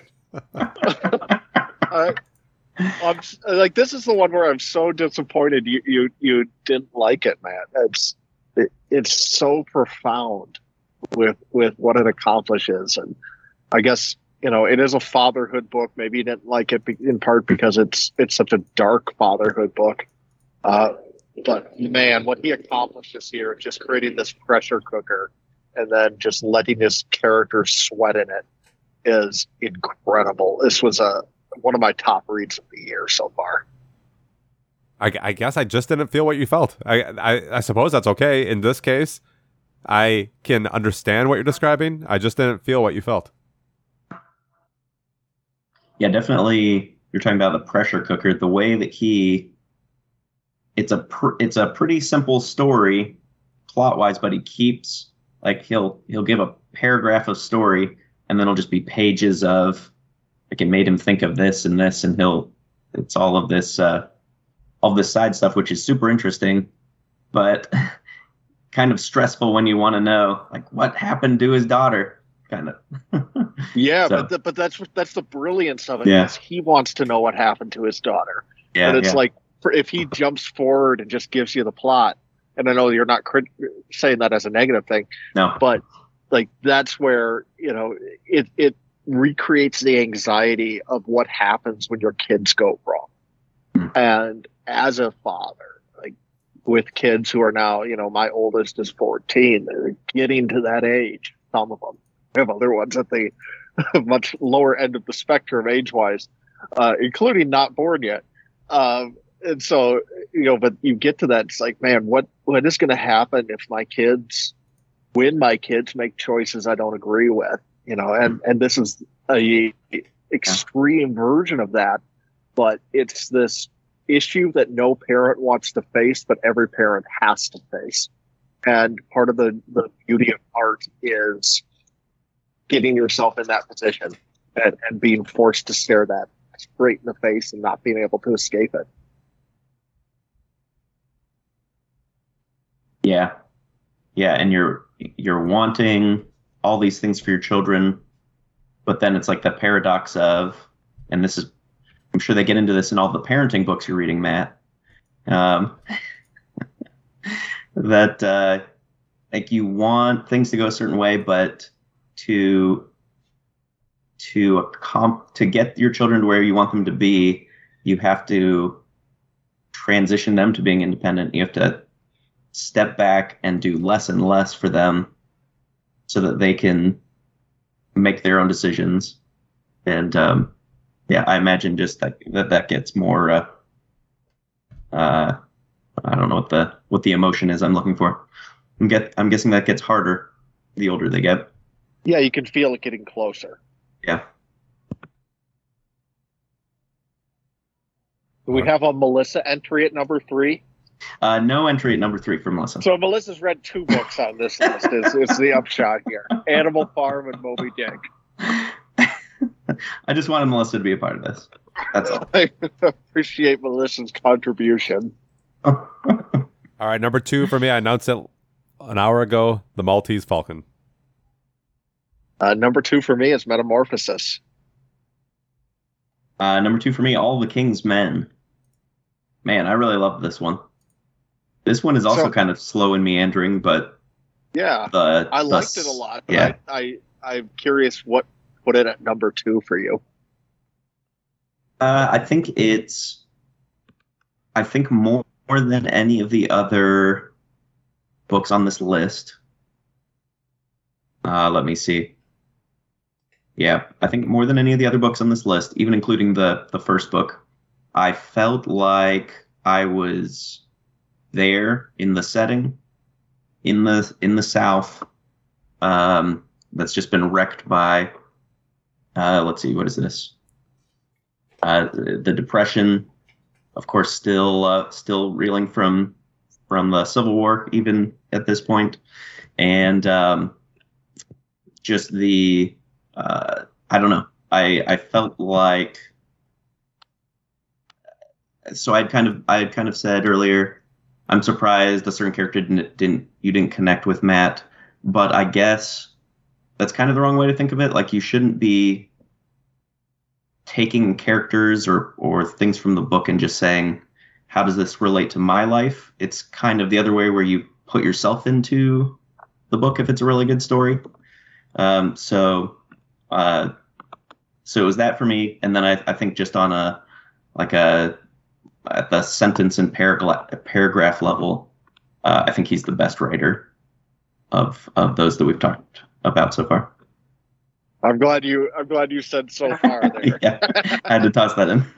I'm like, this is the one where I'm so disappointed you didn't like it, man. It's so profound with what it accomplishes, and I guess it is a fatherhood book. Maybe you didn't like it in part because it's such a dark fatherhood book. But man, what he accomplishes here, just creating this pressure cooker and then just letting his character sweat in it, is incredible. This was one of my top reads of the year so far. I guess I just didn't feel what you felt. I suppose that's okay. In this case, I can understand what you're describing. I just didn't feel what you felt. Yeah, definitely. You're talking about the pressure cooker. The way that it's a pretty simple story plot wise, but he keeps he'll give a paragraph of story and then it'll just be pages of it made him think of this and this, and it's all of this side stuff, which is super interesting, but kind of stressful when you want to know what happened to his daughter, kind of. Yeah, so, but that's the brilliance of it. Yeah. Is he wants to know what happened to his daughter. Yeah, but it's if he jumps forward and just gives you the plot, and I know you're not saying that as a negative thing, no, but that's where it recreates the anxiety of what happens when your kids go wrong. And as a father, with kids who are now, my oldest is 14, they're getting to that age. Some of them, we have other ones at the much lower end of the spectrum age-wise, including not born yet. And so, but you get to that, it's man, what is going to happen if when my kids make choices I don't agree with, and this is a extreme version of that, but it's this issue that no parent wants to face, but every parent has to face. And part of the beauty of art is getting yourself in that position and being forced to stare that straight in the face and not being able to escape it. Yeah. Yeah. And you're wanting all these things for your children, but then it's the paradox of, and this is, I'm sure they get into this in all the parenting books you're reading, Matt, that you want things to go a certain way, but to get your children to where you want them to be, you have to transition them to being independent. You have to step back and do less and less for them so that they can make their own decisions. And I imagine just that gets more I don't know what the emotion is I'm looking for. I'm guessing that gets harder the older they get. Yeah, you can feel it getting closer. Yeah. Do we have a Melissa entry at number 3? No entry at number 3 for Melissa. So Melissa's read 2 books on this list. It's the upshot here: Animal Farm and Moby Dick. I just wanted Melissa to be a part of this. That's all. I appreciate Melissa's contribution. All right, number 2 for me. I announced it an hour ago. The Maltese Falcon. Number 2 for me is Metamorphosis. Number 2 for me, All the King's Men. Man, I really love this one. This one is also kind of slow and meandering, but yeah, I liked it a lot. But yeah, I'm curious what put it at number 2 for you. I think more than any of the other books on this list. Let me see. Yeah, I think more than any of the other books on this list, even including the first book, I felt like I was there in the setting, in the South, that's just been wrecked by, let's see, what is this? The Depression, of course, still reeling from the Civil War, even at this point, and just the I don't know. I felt like, so I had kind of said earlier, I'm surprised a certain character you didn't connect with, Matt, but I guess that's kind of the wrong way to think of it. Like, you shouldn't be taking characters or things from the book and just saying, how does this relate to my life? It's kind of the other way, where you put yourself into the book if it's a really good story. So it was that for me. And then I think just on at the sentence and paragraph level, I think he's the best writer of those that we've talked about so far. I'm glad you said so far there. Yeah, I had to toss that in.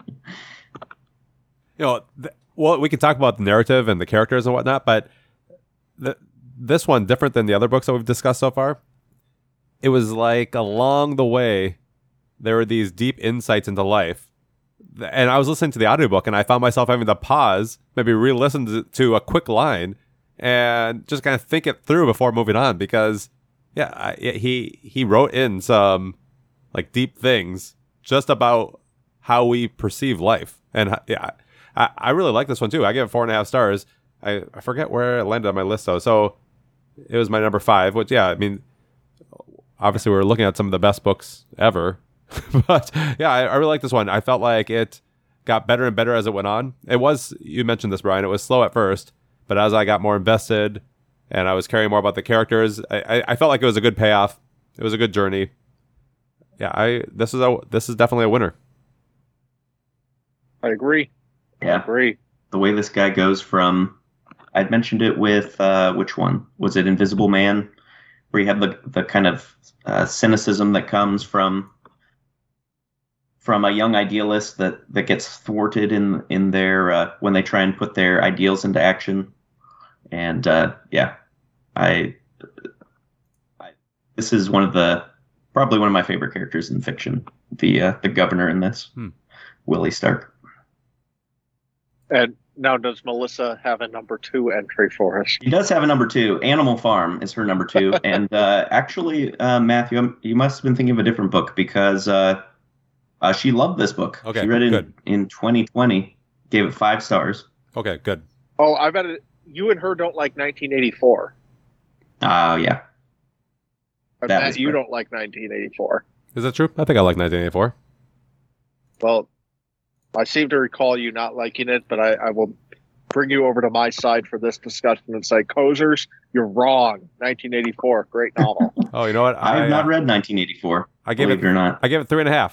Well, we can talk about the narrative and the characters and whatnot, but this one, different than the other books that we've discussed so far, it was like along the way, there were these deep insights into life. And I was listening to the audiobook, and I found myself having to pause, maybe re-listen to a quick line, and just kind of think it through before moving on, because he wrote in some like deep things just about how we perceive life. And I really like this one too. I give it 4.5 stars. I forget where it landed on my list though. So it was my number 5, which, I mean, obviously we're looking at some of the best books ever. But yeah, I really like this one. I felt like it got better and better as it went on. It was, you mentioned this, Brian, it was slow at first, but as I got more invested and I was caring more about the characters, I felt like it was a good payoff. It was a good journey. Yeah, this is definitely a winner. I agree. Yeah. I agree. The way this guy goes from, I'd mentioned it with, which one? Was it Invisible Man? Where you have the kind of cynicism that comes from a young idealist that gets thwarted in their when they try and put their ideals into action. And this is probably one of my favorite characters in fiction, the governor in this, Willie Stark. And now, does Melissa have a number 2 entry for us? She does have a number 2. Animal Farm is her number 2. And actually, Matthew, you must have been thinking of a different book, because she loved this book. Okay, she read it in 2020, gave it 5 stars. Okay, good. Oh, I bet you and her don't like 1984. Yeah. I bet you don't like 1984. Is that true? I think I like 1984. Well, I seem to recall you not liking it, but I will bring you over to my side for this discussion and say, Kozers, you're wrong. 1984, great novel. Oh, you know what? I have not read 1984. I gave it 3.5.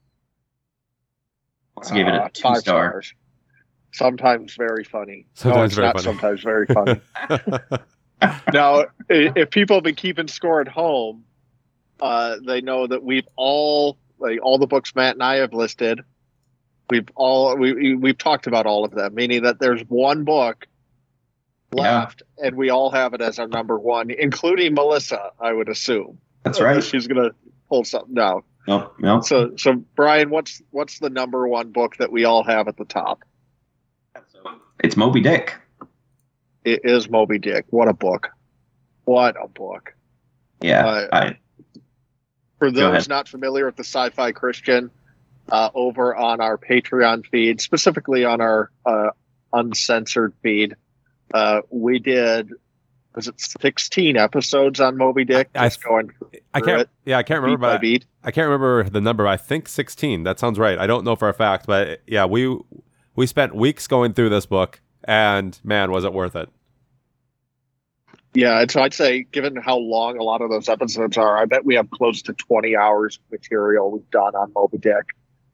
I gave it a 2 stars. Sometimes very funny. Sometimes sometimes very funny. Now, if people have been keeping score at home, they know that we've all the books Matt and I have listed. We've talked about all of them, meaning that there's one book left, and we all have it as our number 1, including Melissa, I would assume. That's right. She's going to pull something down. No. So Brian, what's the number 1 book that we all have at the top? It's Moby Dick. It is Moby Dick. What a book. What a book. Yeah. For those not familiar with the Sci-Fi Christian, over on our Patreon feed, specifically on our uncensored feed, we did, was it 16 episodes on Moby Dick? I can't remember. Beat. I can't remember the number. I think 16. That sounds right. I don't know for a fact, but yeah, we spent weeks going through this book, and man, was it worth it. Yeah, and so I'd say, given how long a lot of those episodes are, I bet we have close to 20 hours of material we've done on Moby Dick.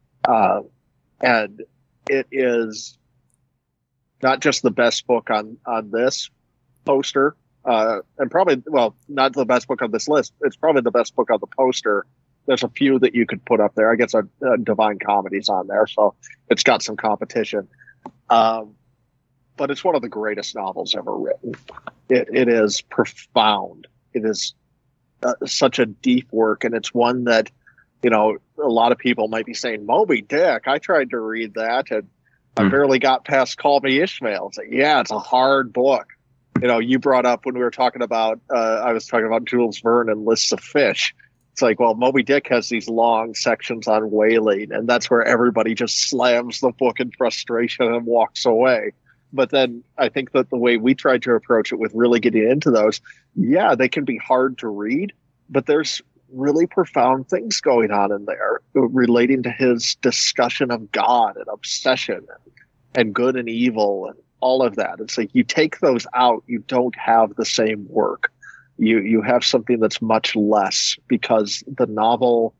And it is not just the best book on this poster, and probably, well, not the best book on this list. It's probably the best book on the poster. There's a few that you could put up there. I guess Divine Comedy's on there, so it's got some competition. But it's one of the greatest novels ever written. It is profound. It is such a deep work, and it's one that, a lot of people might be saying, Moby Dick, I tried to read that, and I barely got past Call Me Ishmael. It's like, yeah, it's a hard book. You brought up when we were talking about, I was talking about Jules Verne and Lists of Fish. It's like, well, Moby Dick has these long sections on whaling, and that's where everybody just slams the book in frustration and walks away. But then I think that the way we tried to approach it with really getting into those, they can be hard to read, but there's really profound things going on in there relating to his discussion of God and obsession and good and evil and all of that. It's like you take those out, you don't have the same work. You have something that's much less, because the novel,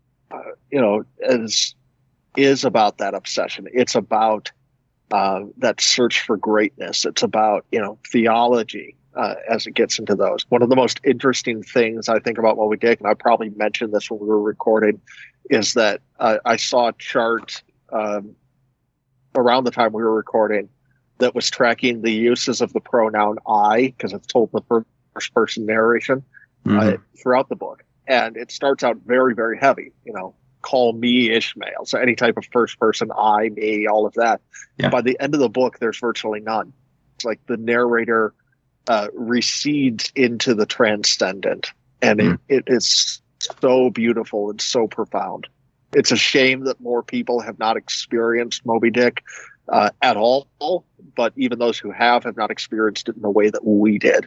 is about that obsession. It's about that search for greatness. It's about, theology as it gets into those. One of the most interesting things I think about Moby Dick, and I probably mentioned this when we were recording, is that I saw a chart around the time we were recording that was tracking the uses of the pronoun I, because it's told the first person narration throughout the book. And it starts out very, very heavy, call me Ishmael. So any type of first person, I, me, all of that. Yeah. By the end of the book, there's virtually none. It's like the narrator recedes into the transcendent. And it is so beautiful and so profound. It's a shame that more people have not experienced Moby Dick at all. But even those who have not experienced it in the way that we did.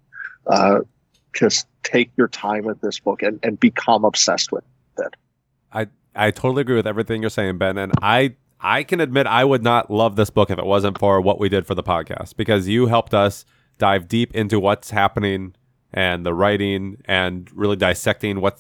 Just take your time with this book and become obsessed with it. I totally agree with everything you're saying, Ben. And I can admit I would not love this book if it wasn't for what we did for the podcast, because you helped us dive deep into what's happening and the writing and really dissecting what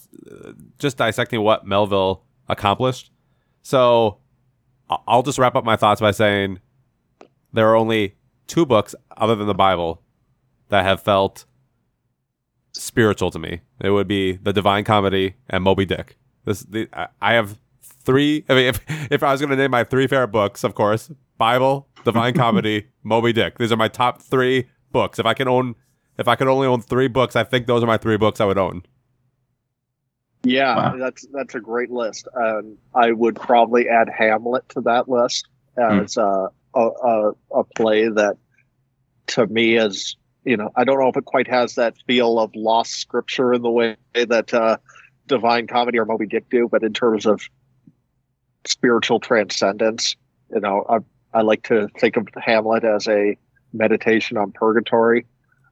Melville accomplished. So I'll just wrap up my thoughts by saying there are only 2 books other than the Bible that have felt spiritual to me. It would be The Divine Comedy and Moby Dick. I have 3. I mean, if I was going to name my 3 favorite books, of course, Bible, Divine Comedy, Moby Dick. These are my top 3 books. If I could only own 3 books, I think those are my 3 books I would own. Yeah, wow. That's a great list. I would probably add Hamlet to that list as a play that, to me, is, I don't know if it quite has that feel of lost scripture in the way that Divine Comedy or Moby Dick do, but in terms of spiritual transcendence, I like to think of Hamlet as a meditation on purgatory.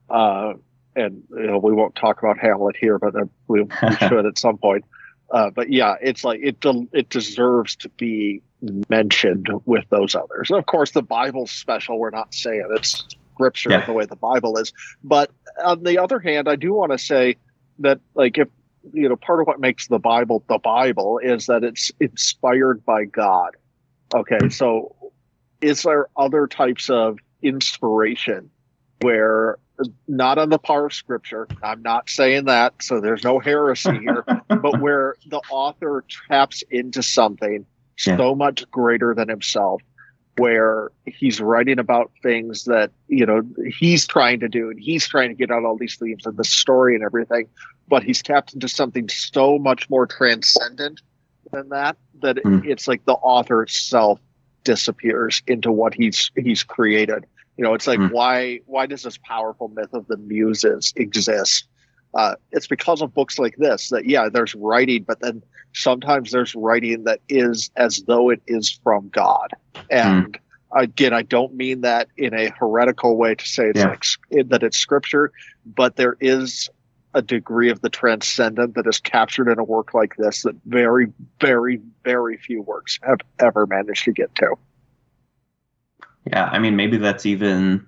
And we won't talk about Hamlet here, but we should at some point. But yeah, it's like it deserves to be mentioned with those others. And of course, the Bible's special. We're not saying it's scripture the way the Bible is. But on the other hand, I do want to say that, like, if part of what makes the Bible is that it's inspired by God. Okay, so is there other types of inspiration where, not on the par of scripture, I'm not saying that, so there's no heresy here, but where the author taps into something so much greater than himself, where he's writing about things that, he's trying to do, and he's trying to get out all these themes and the story and everything, but he's tapped into something so much more transcendent than that, it's like the author itself disappears into what he's created. It's like, why does this powerful myth of the Muses exist? It's because of books like this that, there's writing, but then sometimes there's writing that is as though it is from God. And again, I don't mean that in a heretical way to say that it's scripture, but there is a degree of the transcendent that is captured in a work like this that very, very, very few works have ever managed to get to. Yeah, I mean, maybe that's even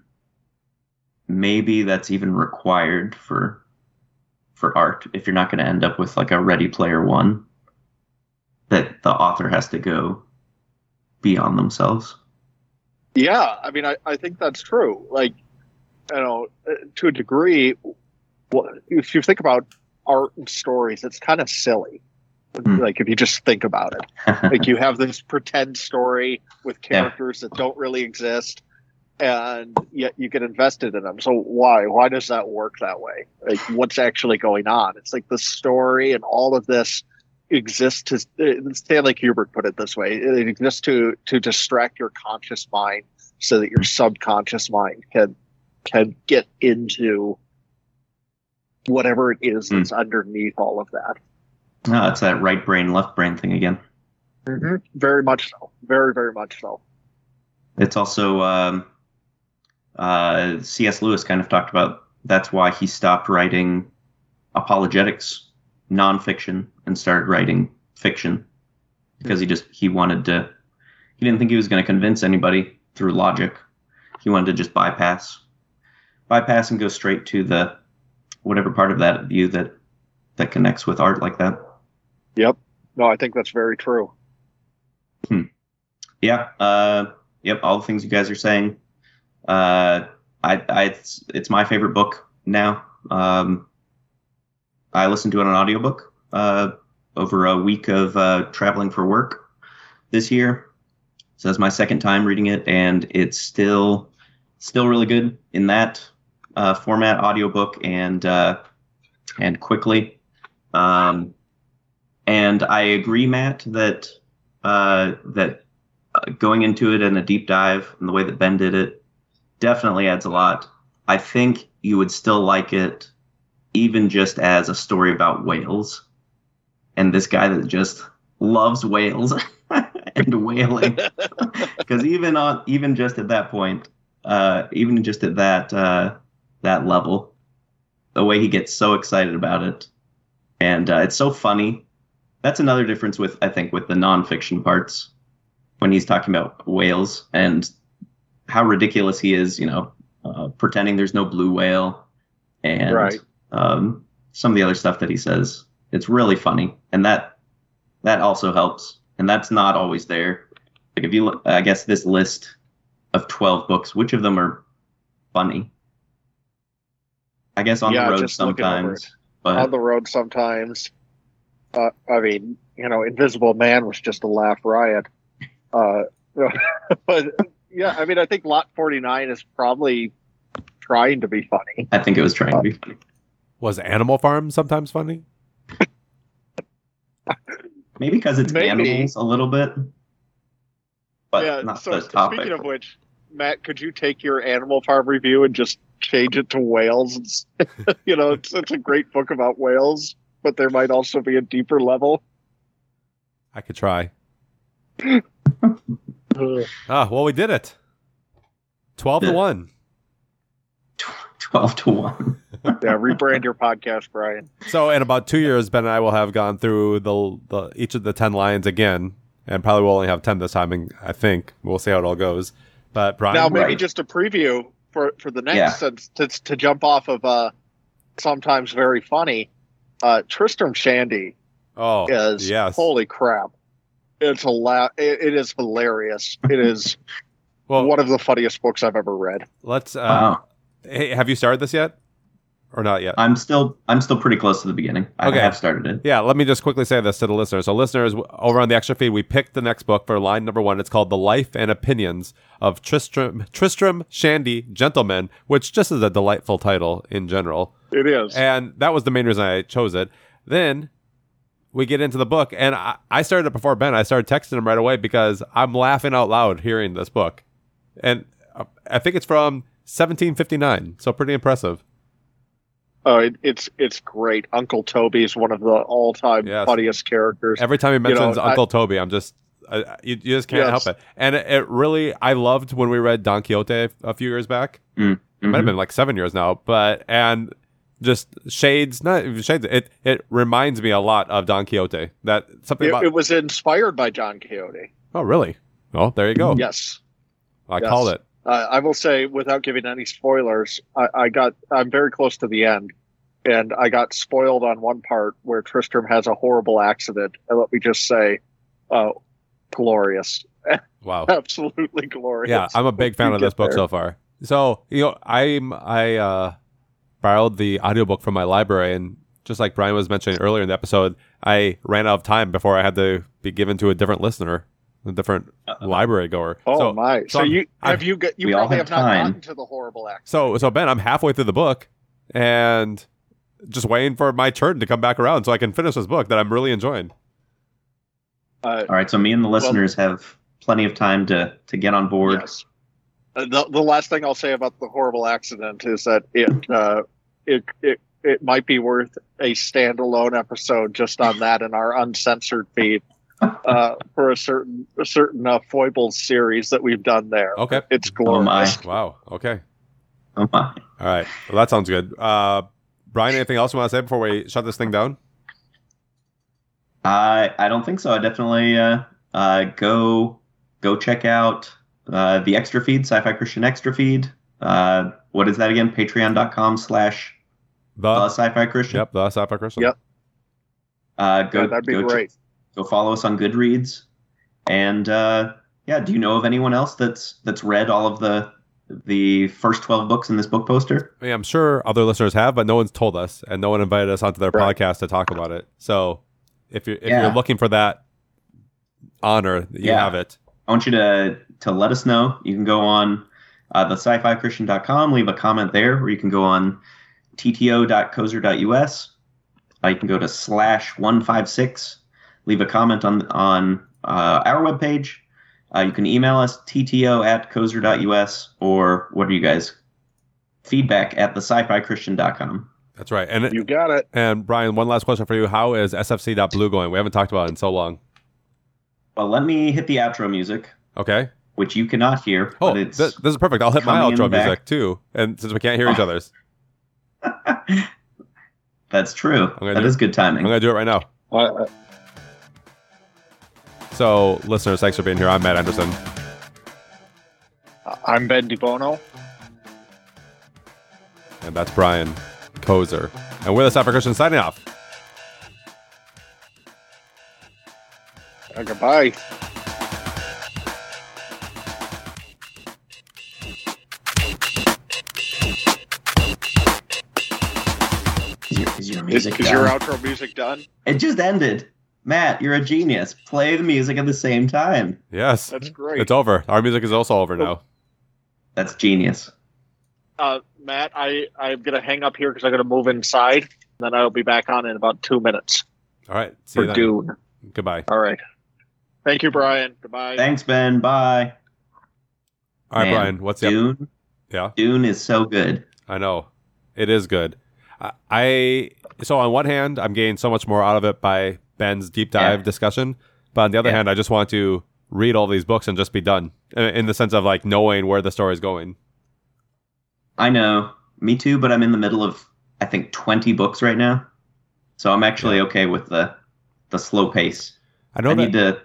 required for art. If you're not going to end up with like a Ready Player One, that the author has to go beyond themselves. Yeah, I mean, I think that's true. Like, to a degree, if you think about art and stories, it's kind of silly. Like, if you just think about it, like, you have this pretend story with characters that don't really exist, and yet you get invested in them. So why does that work that way? Like, what's actually going on? It's like the story and all of this exists to, Stanley Kubrick put it this way, it exists to distract your conscious mind so that your subconscious mind can get into whatever it is that's underneath all of that. No, it's that right brain, left brain thing again. Mm-hmm. Very much so. Very, very much so. It's also, C.S. Lewis kind of talked about, that's why he stopped writing apologetics nonfiction and started writing fiction because he didn't think he was going to convince anybody through logic. He wanted to just bypass and go straight to the whatever part of that view that connects with art like that. Yep. No, I think that's very true. Yeah. Yep. All the things you guys are saying. It's my favorite book now. I listened to it on audiobook over a week of traveling for work this year. So that's my second time reading it, and it's still really good in that format, audiobook and quickly. And I agree, Matt, that going into it in a deep dive and the way that Ben did it definitely adds a lot. I think you would still like it even just as a story about whales and this guy that just loves whales and whaling. Because even just at that point, even just at that level, the way he gets so excited about it, and it's so funny. That's another difference with the nonfiction parts when he's talking about whales and how ridiculous he is, pretending there's no blue whale and right. Some of the other stuff that he says. It's really funny, and that also helps. And that's not always there. Like if you look, I guess this list of 12 books, which of them are funny? I guess on the road sometimes. But on the road sometimes. I mean, Invisible Man was just a laugh riot. But yeah, I mean, I think Lot 49 is probably trying to be funny. I think it was trying to be funny. Was Animal Farm sometimes funny? Maybe because it's animals a little bit. But yeah, not so the topic. Speaking of which, Matt, could you take your Animal Farm review and just change it to whales? It's a great book about whales, but there might also be a deeper level. I could try. Well, we did it. 12-1. 12-1. Yeah, rebrand your podcast, Brian. So in about 2 years, Ben and I will have gone through the each of the 10 lions again, and probably we'll only have 10 this time. And I think we'll see how it all goes. But Brian, now maybe just a preview for the next to jump off of sometimes very funny. Tristram Shandy. Oh, is yes. Holy crap! It is hilarious. It is one of the funniest books I've ever read. Let's. Hey, have you started this yet, or not yet? I'm still pretty close to the beginning. I have started it. Yeah, let me just quickly say this to the listeners. So, listeners, over on the extra feed, we picked the next book for line number 1. It's called "The Life and Opinions of Tristram Shandy, Gentleman," which just is a delightful title in general. It is, and that was the main reason I chose it. Then we get into the book, and I started it before Ben. I started texting him right away because I'm laughing out loud hearing this book, and I think it's from 1759, so pretty impressive. Oh, it's great. Uncle Toby is one of the all-time funniest characters. Every time he mentions Uncle Toby, I'm just you just can't help it. And it really, I loved when we read Don Quixote a few years back. It might have been like 7 years now, and just shades. It reminds me a lot of Don Quixote. It was inspired by Don Quixote. Oh, really? Oh, there you go. Yes, I called it. I will say, without giving any spoilers, I'm very close to the end, and I got spoiled on one part where Tristram has a horrible accident. And let me just say, glorious. Wow. Absolutely glorious. Yeah, I'm a big fan of this book so far. So, I borrowed the audiobook from my library, and just like Brian was mentioning earlier in the episode, I ran out of time before I had to be given to a different listener. A different library goer. Oh, my. So you probably have not gotten to the horrible accident. So Ben, I'm halfway through the book and just waiting for my turn to come back around so I can finish this book that I'm really enjoying. All right. So me and the listeners have plenty of time to get on board. Yes. The last thing I'll say about the horrible accident is that it might be worth a standalone episode just on that in our uncensored feed. For a certain foibles series that we've done there. Okay. It's glorious. Oh my. Wow. Okay. Oh my. All right. Well, that sounds good. Brian, anything else you want to say before we shut this thing down? I don't think so. I definitely go check out the extra feed, Sci-Fi Christian extra feed. What is that again? Patreon.com/the Sci-Fi Christian. Yep, the Sci-Fi Christian. Yep. That'd be great. Go follow us on Goodreads, and do you know of anyone else that's read all of the first 12 books in this book poster? I mean, I'm sure other listeners have, but no one's told us, and no one invited us onto their podcast to talk about it. So if you're looking for that honor, you have it. I want you to let us know. You can go on the sci-fi-christian.com, leave a comment there, or you can go on tto.cozer.us. You can go to /156, leave a comment on our webpage. You can email us, tto@cozer.us, or what are you guys? Feedback at thescifichristian.com. That's right. And you got it. And Brian, one last question for you. How is sfc.blue going? We haven't talked about it in so long. Well, let me hit the outro music. Okay. Which you cannot hear. Oh, this is perfect. I'll hit my outro music too. And since we can't hear each other's. That's true. That is good timing. I'm going to do it right now. So, listeners, thanks for being here. I'm Matt Anderson. I'm Ben DeBono. And that's Brian Kozer. And we're the Sci-Fi Christian signing off. Goodbye. Is your music done? Is your outro music done? It just ended. Matt, you're a genius. Play the music at the same time. Yes. That's great. It's over. Our music is also over now. That's genius. Matt, I'm going to hang up here because I'm going to move inside. Then I'll be back on in about 2 minutes. All right. See you then. Dune. Goodbye. All right. Thank you, Brian. Goodbye. Thanks, Ben. Bye. All right, Brian. What's the Dune? Yeah. Dune is so good. I know. It is good. So on one hand, I'm getting so much more out of it by Ben's deep dive discussion. But on the other hand, I just want to read all these books and just be done. In the sense of like knowing where the story is going. I know. Me too, but I'm in the middle of, I think, 20 books right now. So I'm actually okay with the slow pace. I need to...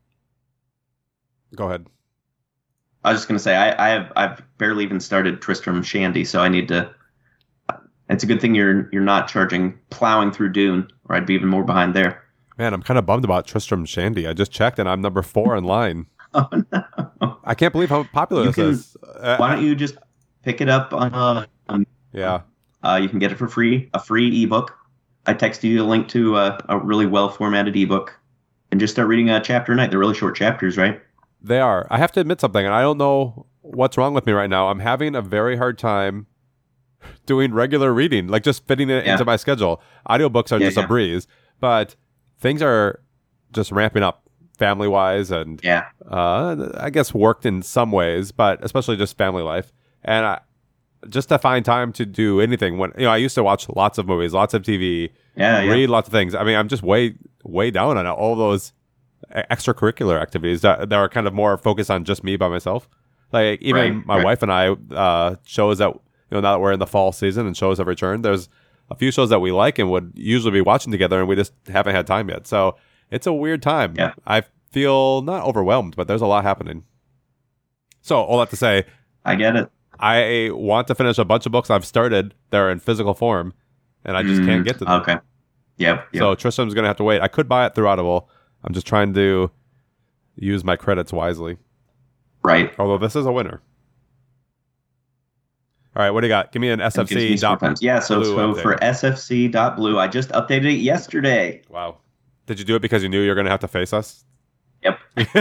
Go ahead. I was just going to say, I've barely even started Tristram Shandy, so I need to... It's a good thing you're not plowing through Dune, or I'd be even more behind there. Man, I'm kind of bummed about Tristram Shandy. I just checked and I'm number 4 in line. Oh, no. I can't believe how popular this is. Why don't you just pick it up on yeah. You can get it for free, a free ebook. I texted you a link to a really well-formatted ebook, and just start reading a chapter a night. They're really short chapters, right? They are. I have to admit something, and I don't know what's wrong with me right now. I'm having a very hard time doing regular reading, like just fitting it into my schedule. Audiobooks are just a breeze, but things are just ramping up family-wise, and I guess worked in some ways, but especially just family life. And just to find time to do anything when I used to watch lots of movies, lots of TV, read lots of things. I mean, I'm just way down on all those extracurricular activities that are kind of more focused on just me by myself. Like even my wife and I, shows that now that we're in the fall season and shows have returned, there's a few shows that we like and would usually be watching together, and we just haven't had time yet. So it's a weird time. Yeah. I feel not overwhelmed, but there's a lot happening. So all that to say, I get it. I want to finish a bunch of books I've started that are in physical form, and I just can't get to them. Okay. Yep. So Tristram's going to have to wait. I could buy it through Audible. I'm just trying to use my credits wisely. Right. Although this is a winner. All right, what do you got? Give me an SFC.blue. Yeah, so for SFC.blue, I just updated it yesterday. Wow. Did you do it because you knew you were going to have to face us? Yep.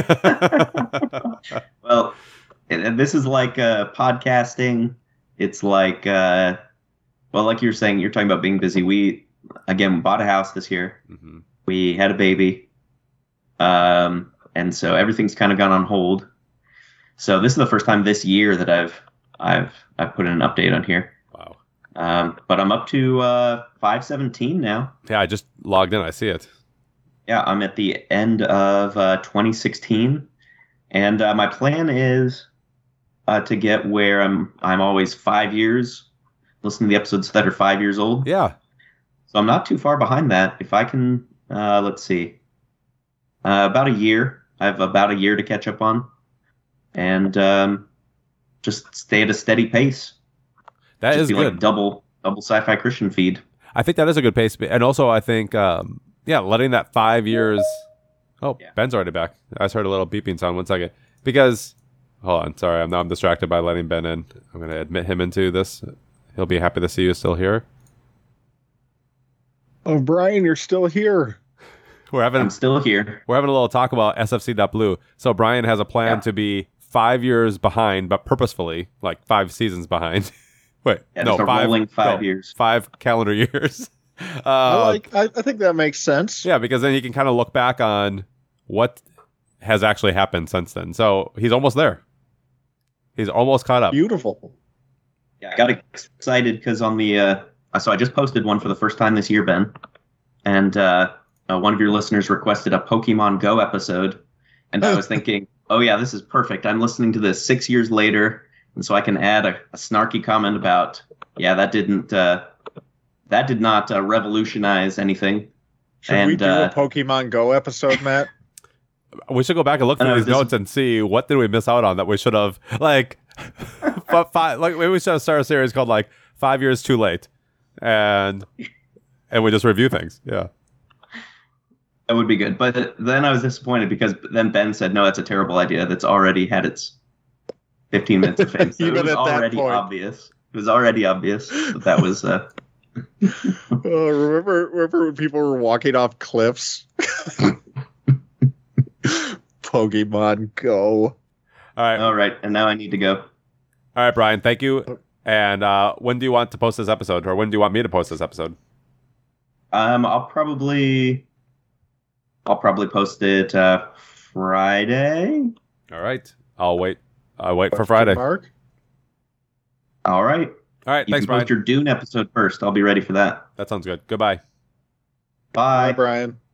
Well, this is like podcasting. It's like, like you were saying, you're talking about being busy. We bought a house this year. Mm-hmm. We had a baby. And so everything's kind of gone on hold. So this is the first time this year that I've put in an update on here. Wow. But I'm up to 517 now. Yeah, I just logged in. I see it. Yeah, I'm at the end of 2016, and my plan is to get where I'm always 5 years, listening to the episodes that are 5 years old. Yeah. So I'm not too far behind that. If I can, let's see, About a year. I have about a year to catch up on, and just stay at a steady pace. That just is be good. Like double Sci-Fi Christian feed. I think that is a good pace, and also I think letting that 5 years. Oh, yeah. Ben's already back. I just heard a little beeping sound. 1 second. Because, hold on, sorry, I'm distracted by letting Ben in. I'm going to admit him into this. He'll be happy to see you still here. Oh, Brian, you're still here. I'm still here. We're having a little talk about SFC.Blue. So Brian has a plan to be 5 years behind, but purposefully, like 5 seasons behind. Wait, no, rolling 5 years. 5 calendar years. I think that makes sense. Yeah, because then you can kind of look back on what has actually happened since then. So he's almost there. He's almost caught up. Beautiful. Yeah, I got excited because on the so I just posted one for the first time this year, Ben, and one of your listeners requested a Pokemon Go episode, and I was thinking, oh yeah, this is perfect. I'm listening to this 6 years later, and so I can add a snarky comment about, yeah, that did not revolutionize anything. Should we do a Pokemon Go episode, Matt? We should go back and look through these notes and see what did we miss out on that we should have, like, maybe we should have started a series called, like, 5 years too late. And we just review things. Yeah. That would be good. But then I was disappointed because then Ben said, no, that's a terrible idea. That's already had its 15 minutes of fame. So it was already obvious. It was already obvious that was... remember when people were walking off cliffs? Pokemon Go. All right. And now I need to go. All right, Brian. Thank you. And when do you want to post this episode, or when do you want me to post this episode? I'll probably post it Friday. All right. I'll wait for Friday. Mark? All right. All right. Thanks, Brian. Post your Dune episode first. I'll be ready for that. That sounds good. Goodbye. Bye, Brian.